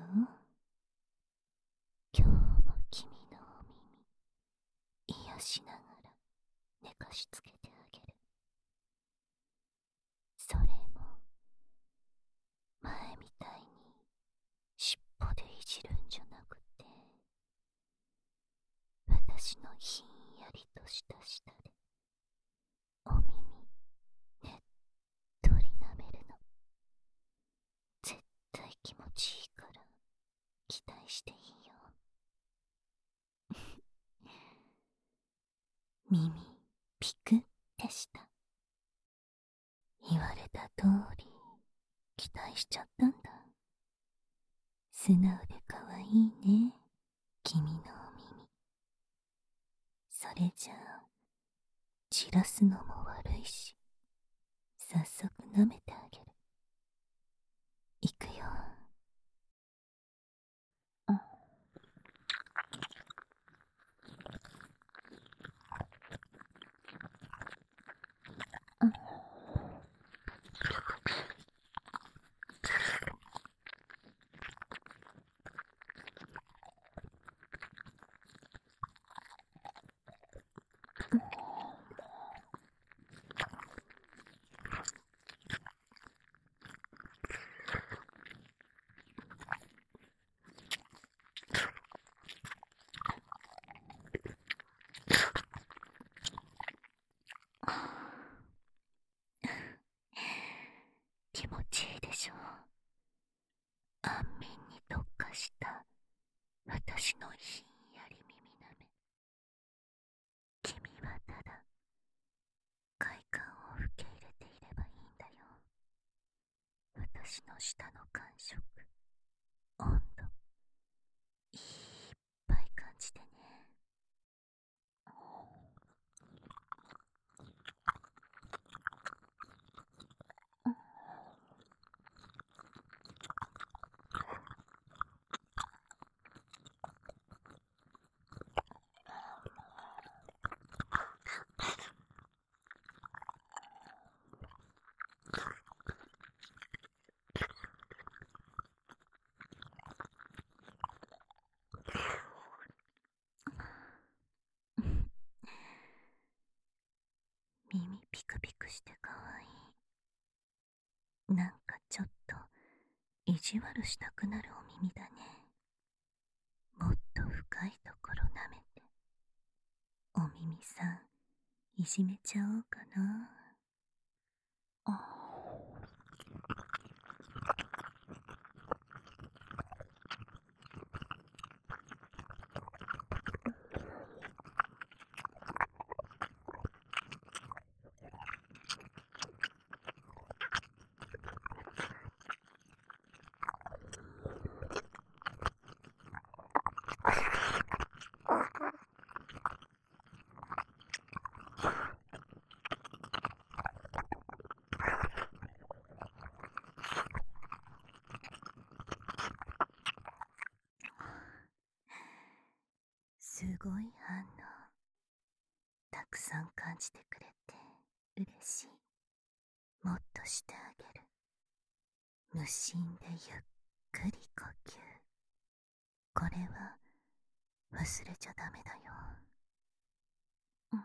今日も君のお耳癒しながら寝かしつけてあげる。それも前みたいに尻尾でいじるんじゃなくて、私のひんやりとした舌でお耳ねっとり舐めるの。絶対気持ちいいから期待していいよ。耳ピクってした。言われた通り期待しちゃったんだ。素直でかわいいね、君のお耳。それじゃあ散らすのも悪いし、早速舐めてあげる。いくよ。ああ気持ちいいでしょう。安眠に特化した私のひんやり耳なめ。君はただ快感を受け入れていればいいんだよ。私の舌の感触意地悪したくなるお耳だね。もっと深いところ舐めて、お耳さんいじめちゃおうかな。あすごい反応。たくさん感じてくれて嬉しい。もっとしてあげる。無心でゆっくり呼吸。これは忘れちゃダメだよ。うん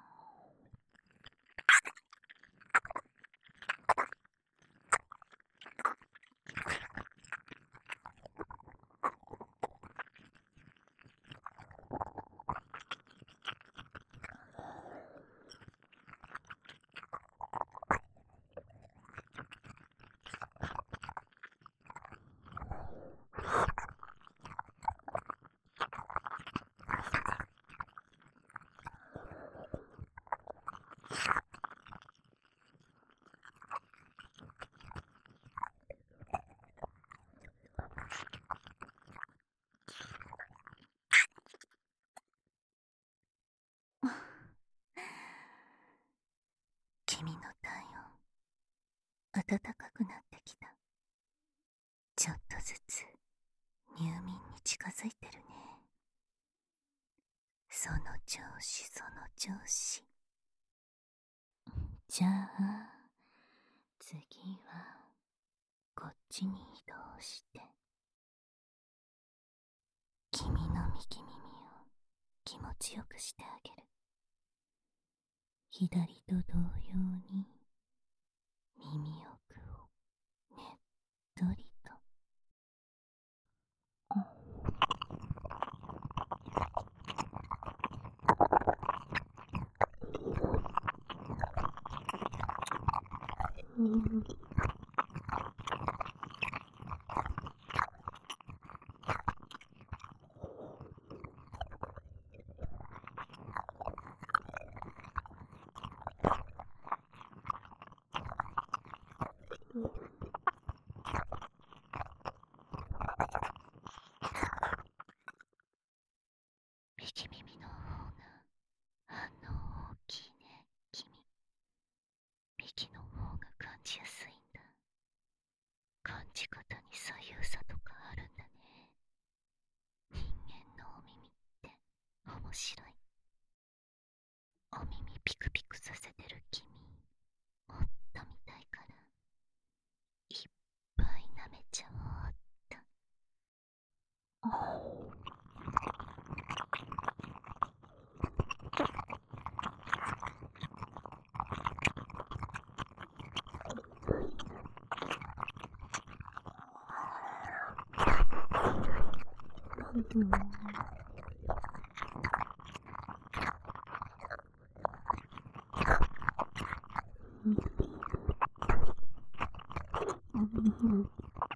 君の体温暖かくなってきた。ちょっとずつ入眠に近づいてるね。その調子その調子。じゃあ次はこっちに移動して君の右耳を気持ちよくしてあげる。左と同様に耳奥をねっとりと。うん右耳の方が反応大きいね、君。右の方が感じやすいんだ。感じ方に左右差とかあるんだね。人間のお耳って面白い。お耳ピクピクさせてる君、もっと見たいからいっぱい舐めちゃおうっと。うんうん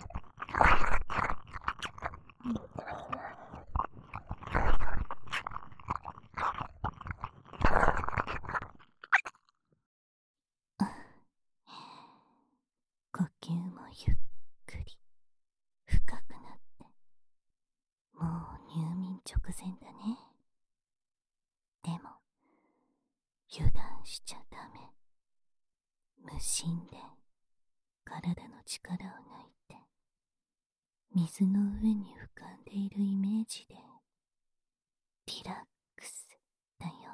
呼吸もゆっくり深くなって、もう入眠直前だね。でも油断しちゃダメ。無心で体の力を抜いて水の上に浮かんでいるイメージでリラックスだよ。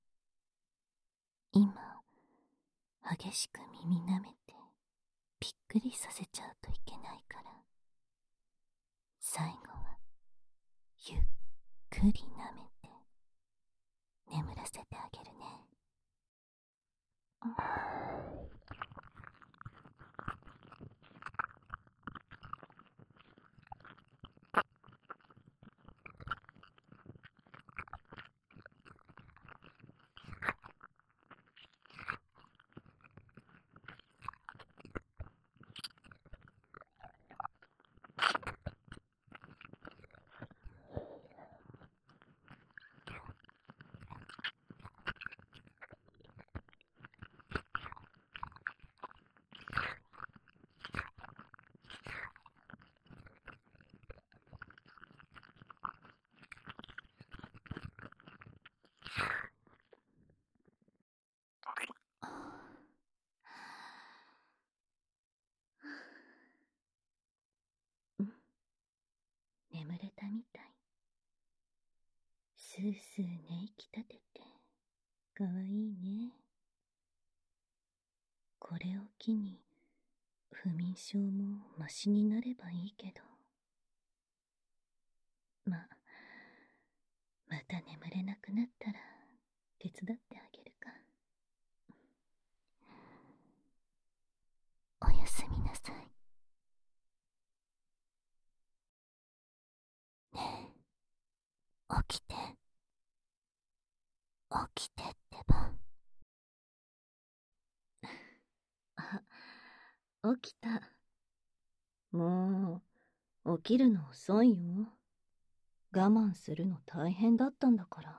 今激しく耳舐めてびっくりさせちゃうといけないから、最後はゆっくり舐めて眠らせてあげるね。 れたみたい。スースー寝息立てて、かわいいね。これを機に、不眠症もマシになればいいけど。まあ、また眠れなくなったら、手伝ってあげるか。おやすみなさい。ねえ、起きて。起きてってば。あ、起きた。もう、起きるの遅いよ。我慢するの大変だったんだから。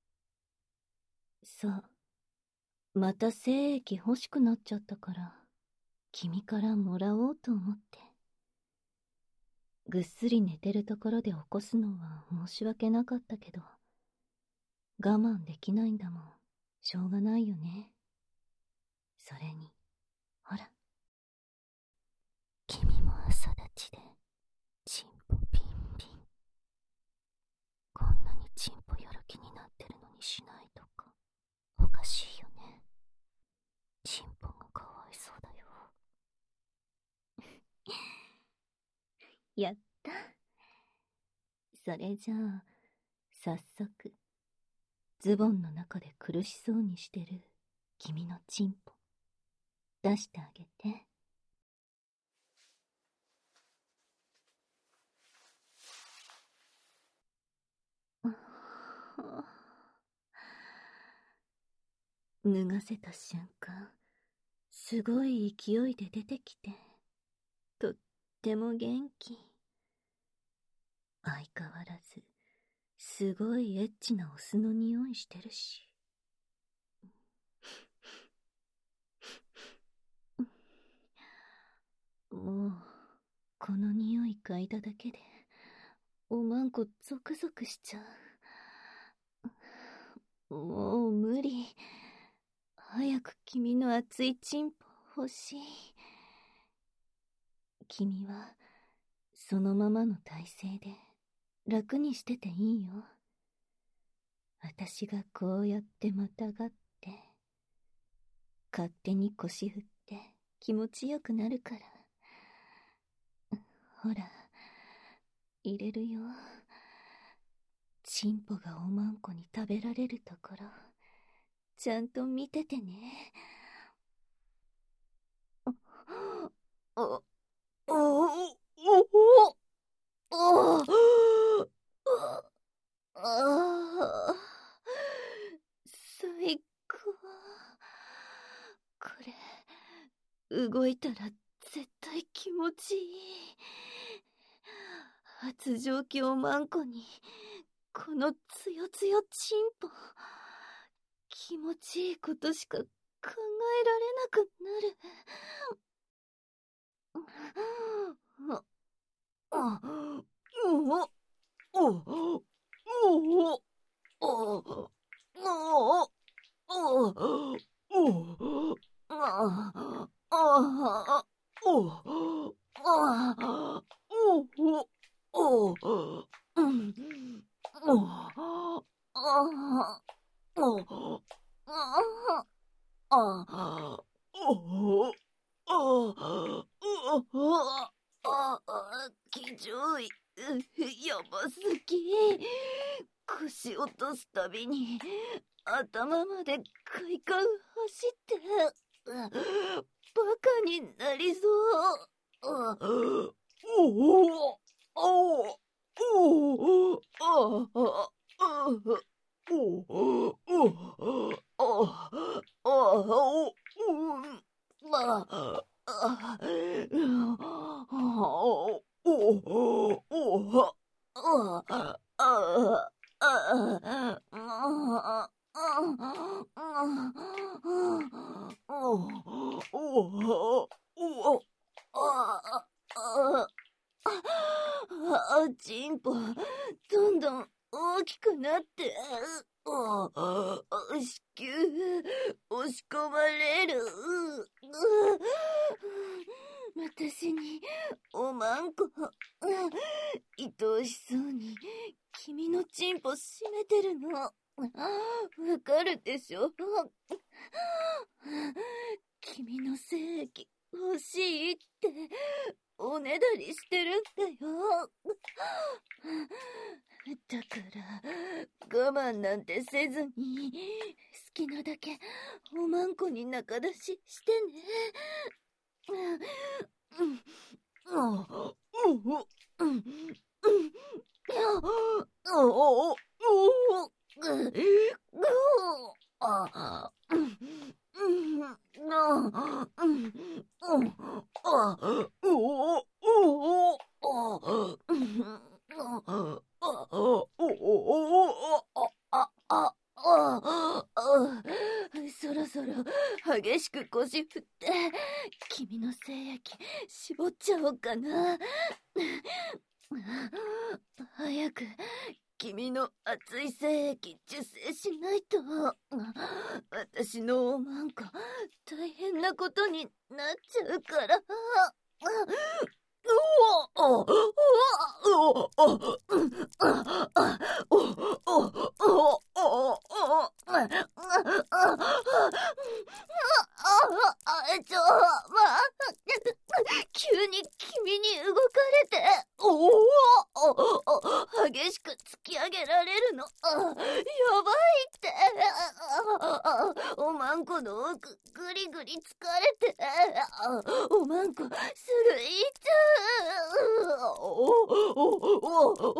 さあ、また精液欲しくなっちゃったから、君からもらおうと思って。ぐっすり寝てるところで起こすのは申し訳なかったけど、我慢できないんだもん、しょうがないよね。それに、ほら。君も朝立ちで、チンポピンピン。こんなにチンポやる気になってるのにしないとか、おかしいよね。チンポがかわいそうだよ。やった。それじゃあ、早速、ズボンの中で苦しそうにしてる君のチンポ、出してあげて。脱がせた瞬間、すごい勢いで出てきて、とっても元気。相変わらず、すごいエッチなオスの匂いしてるし。もう、この匂い嗅いだだけで、おまんこゾクゾクしちゃう。もう無理。早く君の熱いチンポ欲しい。君は、そのままの体勢で、楽にしてていいよ。私がこうやってまたがって、勝手に腰振って気持ちよくなるから。ほら、入れるよ。チンポがおまんこに食べられるところ、ちゃんと見ててね。お、お、お、お、お、あ、最高。これ、動いたら絶対気持ちいい。発情期おまんこに、このつよつよチンポ。気持ちいいことしか考えられなくなる。あ、あ、お、お、お、お、お、お、お、お、お、あ、あ、あ、お、あ、お、お、お、うん、お、あ、お、あ、あ、お、あ、あ、あ、あ、気丈い、やばすぎ。腰落とすたびに、頭まで快感走って、バカになりそう。あ、おお、おお、おお、あ、あ、あ、おお、おお、あ、あ、お、うん、まあ、あ、おお、おお、あ、あ、あ、あ、あ、チンポ、どんどん大きくなって、子宮、押し込まれる。 私におまんこ、愛おしそうに君のチンポ締めてるの。わかるでしょ。君の精液欲しいっておねだりしてるんだよ。だから我慢なんてせずに好きなだけおまんこに仲出ししてね。そろそろ激しく腰振って君の精液絞っちゃおうかな。早く君の熱い精液受精しないと私のおまんこ大変なことになっちゃうから。ちょ、まあ、急に君に動かれて、おお、激しく突き上げられるの。やばいって。おまんこの奥、ぐりぐり疲れて、おまんこ、すぐ行っちゃう。おおおお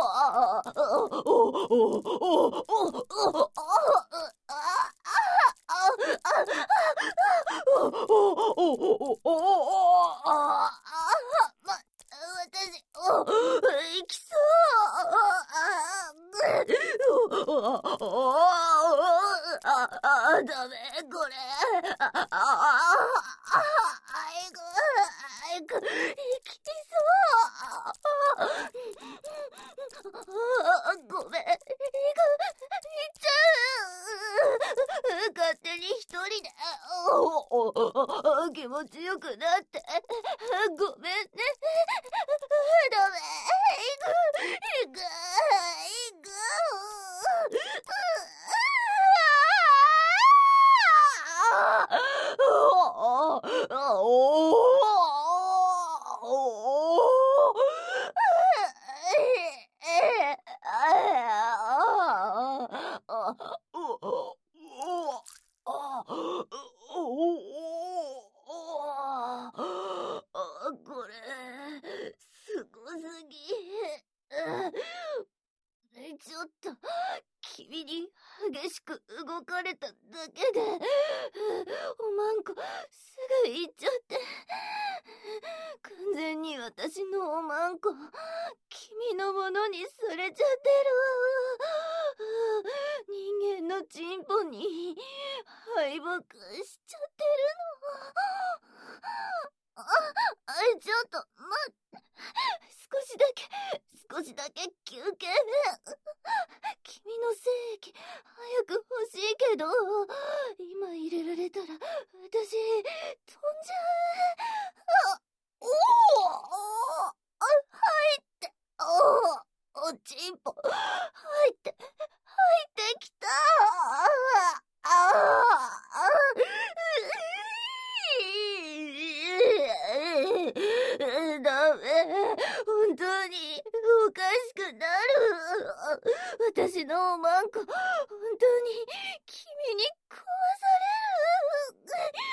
私、行きそう。あ、ダメ、これ。あ、あ、あ、いく、いく、行きそう。ごめん、行く、行っちゃう。勝手に一人で、気持ちよくなって、ごめんね。ダメ、行く、行く、行く。これ、すごすぎ。ちょっと、君に激しく動かれただけで、おまんこ、すぐ行っちゃって。完全に私のおまんこ、君のものにされちゃってる。人間のチンポに敗北しちゃってるの。あ、ちょっと、ま、少しだけ、少しだけ休憩。君の精液、早く欲しいけど、今入れられたら、私、飛んじゃう。おお、入って、おお、チンポ、入って、入ってきた。ああ、ダメ、本当におかしくなる。私のおまんこ、本当に君に壊される。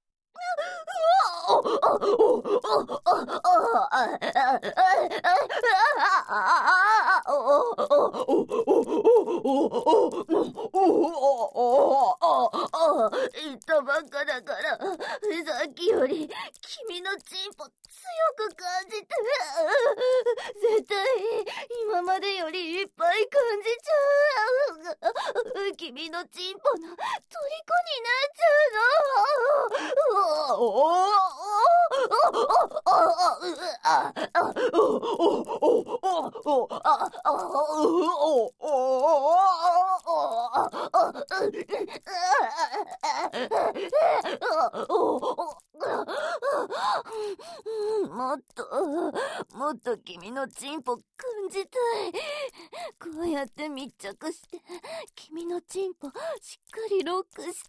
言ったばっかだから、さっきより君のチンポ強く感じて、絶対今までよりいっぱい感じちゃう。君のチンポの虜になっちゃうの。 と、もっと君のチンポ感じたい。こうやって密着して、君のチンポしっかりロックして、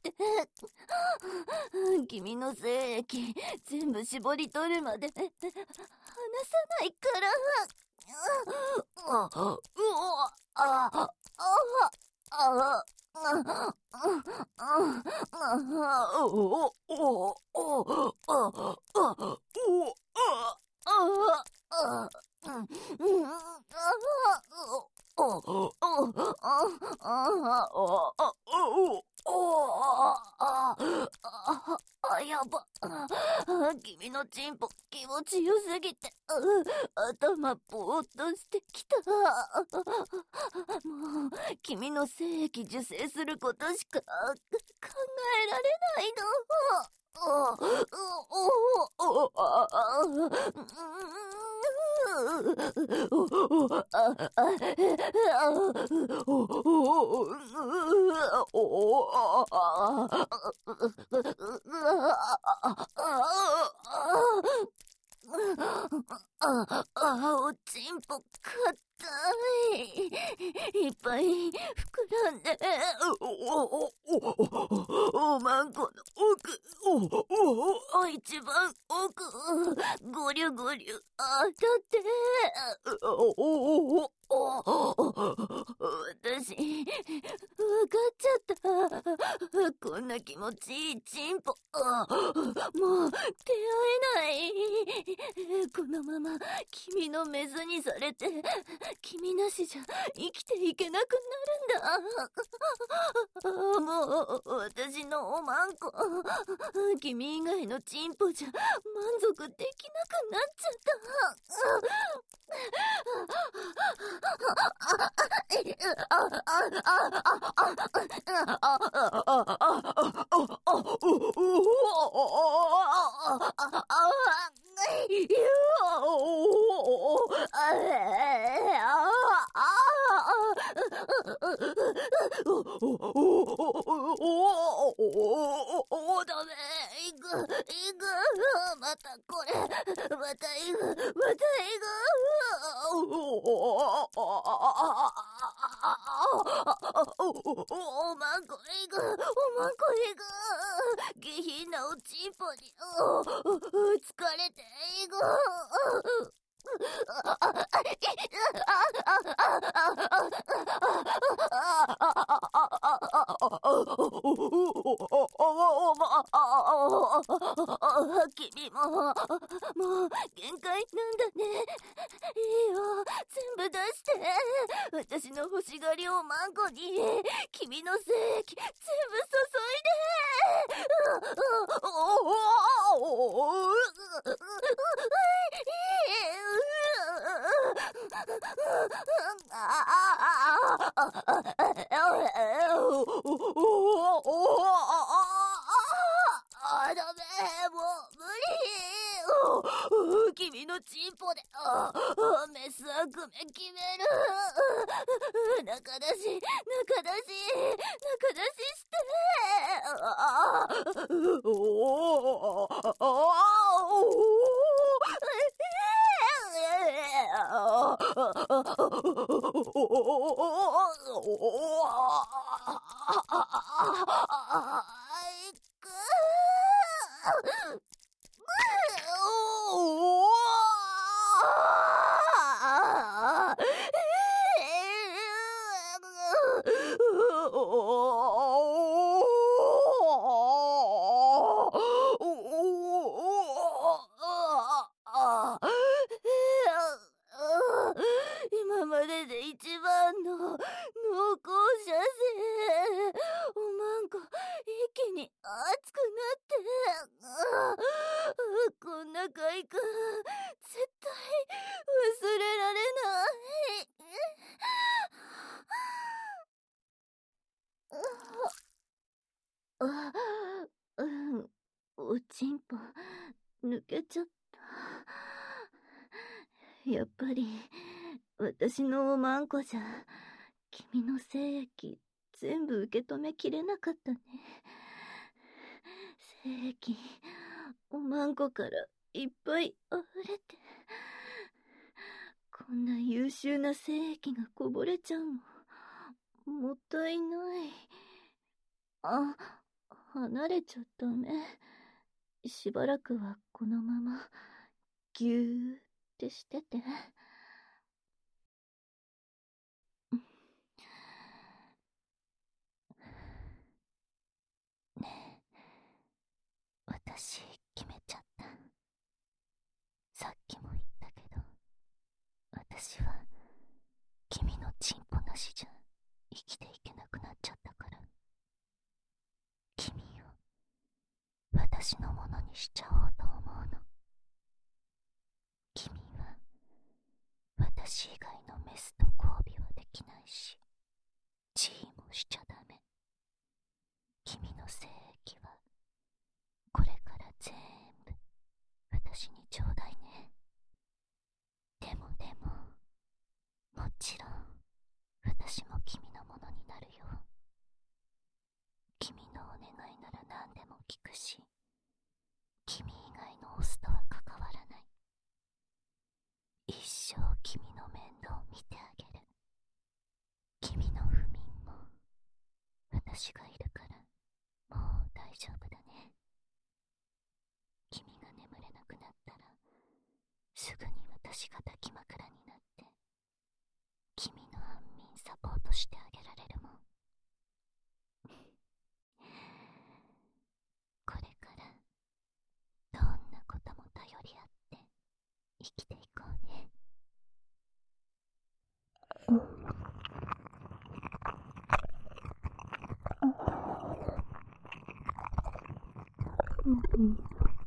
君の精液全部絞り取るまで離さないから。あ、うわ、あ、あ、あ、やば。君のチンポ気持ちよすぎて、頭ぼーっとしてきた。もう、君の精液受精することしか考えられないの。ああ、おちんぽかたい。いっぱい膨らんで、お、お、お、おまんこの奥、お、お、一番奥、ゴリュゴリュ、あ、だって、お、お、お、私、わかっちゃった。こんな気持ちいいチンポ、もう、出会えない。このまま、君のメスにされて、君なしじゃ生きていけなくなるんだ。もう、私のおまんこ、君以外のチンポじゃ満足できなくなっちゃった。ダメ、いく、いく、またこれ、またいく、またいく、おまんこいく、おまんこいく、下品なおちんぽに、疲れていく。君も、もう限界なんだね。いいよ、全部出して。私の欲しがりおまんこに、君の精液、全部注いで。あ、ダメ、もう無理。君のチンポでメスは組め決める。中出し、中出し、中出しして。今までで一番の濃厚射精。おまんこ一気に熱くなって、こんな快感絶対忘れられない。あ、うん、おちんぽ抜けちゃった。やっぱり私のおまんこじゃ君の精液全部受け止めきれなかったね。精液おまんこからいっぱい溢れて、こんな優秀な精液がこぼれちゃうの、もったいない。あ、離れちゃダメ。しばらくはこのまま、ぎゅーってしてて。ねえ、私決めちゃった。さっきも言ったけど、私は君のチンポなしじゃ生きていけなくなっちゃったから、君を私のものにしちゃおうと思うの。君は私以外のメスと交尾はできないし、地位もしちゃダメ。君の精液はこれから全部私にちょうだいね。でもでも、もちろん私も君のものになるよ。君のお願いなら何でも聞くし、君以外のオスとは関わらない。一生君の面倒を見てあげる。君の不眠も私がいるからもう大丈夫だね。君が眠れなくなったらすぐに私が抱き枕になって君の安眠サポートしてあげられるもん。これからどんなことも頼り合って生きていこうね。うん。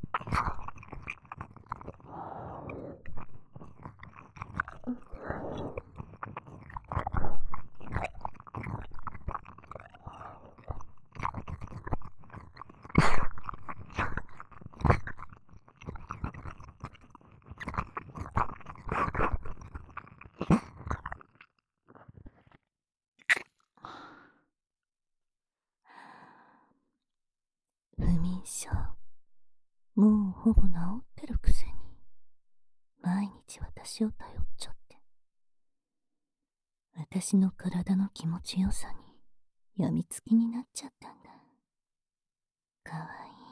不眠症、もうほぼ治ってるくせに毎日私を頼っちゃって、私の体の気持ちよさにやみつきになっちゃったんだ。かわ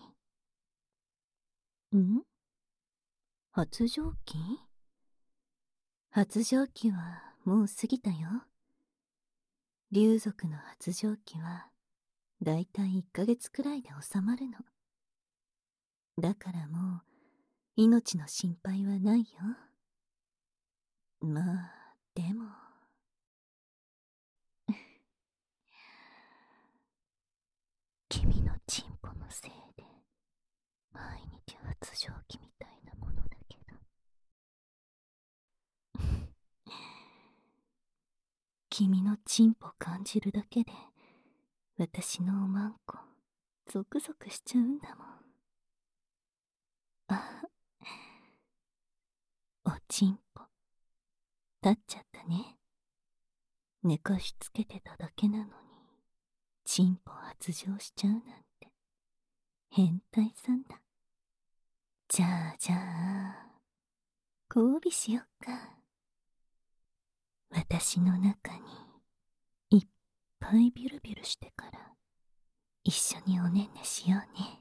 いい。ん？発情期？発情期はもう過ぎたよ。竜族の発情期はだいたいいっかげつくらいで収まるの。だからもう命の心配はないよ。まあでも君のチンポのせいで毎日発情期みたいなものだけど君のチンポ感じるだけで私のおまんこゾクゾクしちゃうんだもん。あ、おちんぽ立っちゃったね。寝かしつけてただけなのにチンポ発情しちゃうなんて変態さんだ。じゃあじゃあ交尾しよっか。私の中にいっぱいビュルビュルしてから一緒におねんねしようね。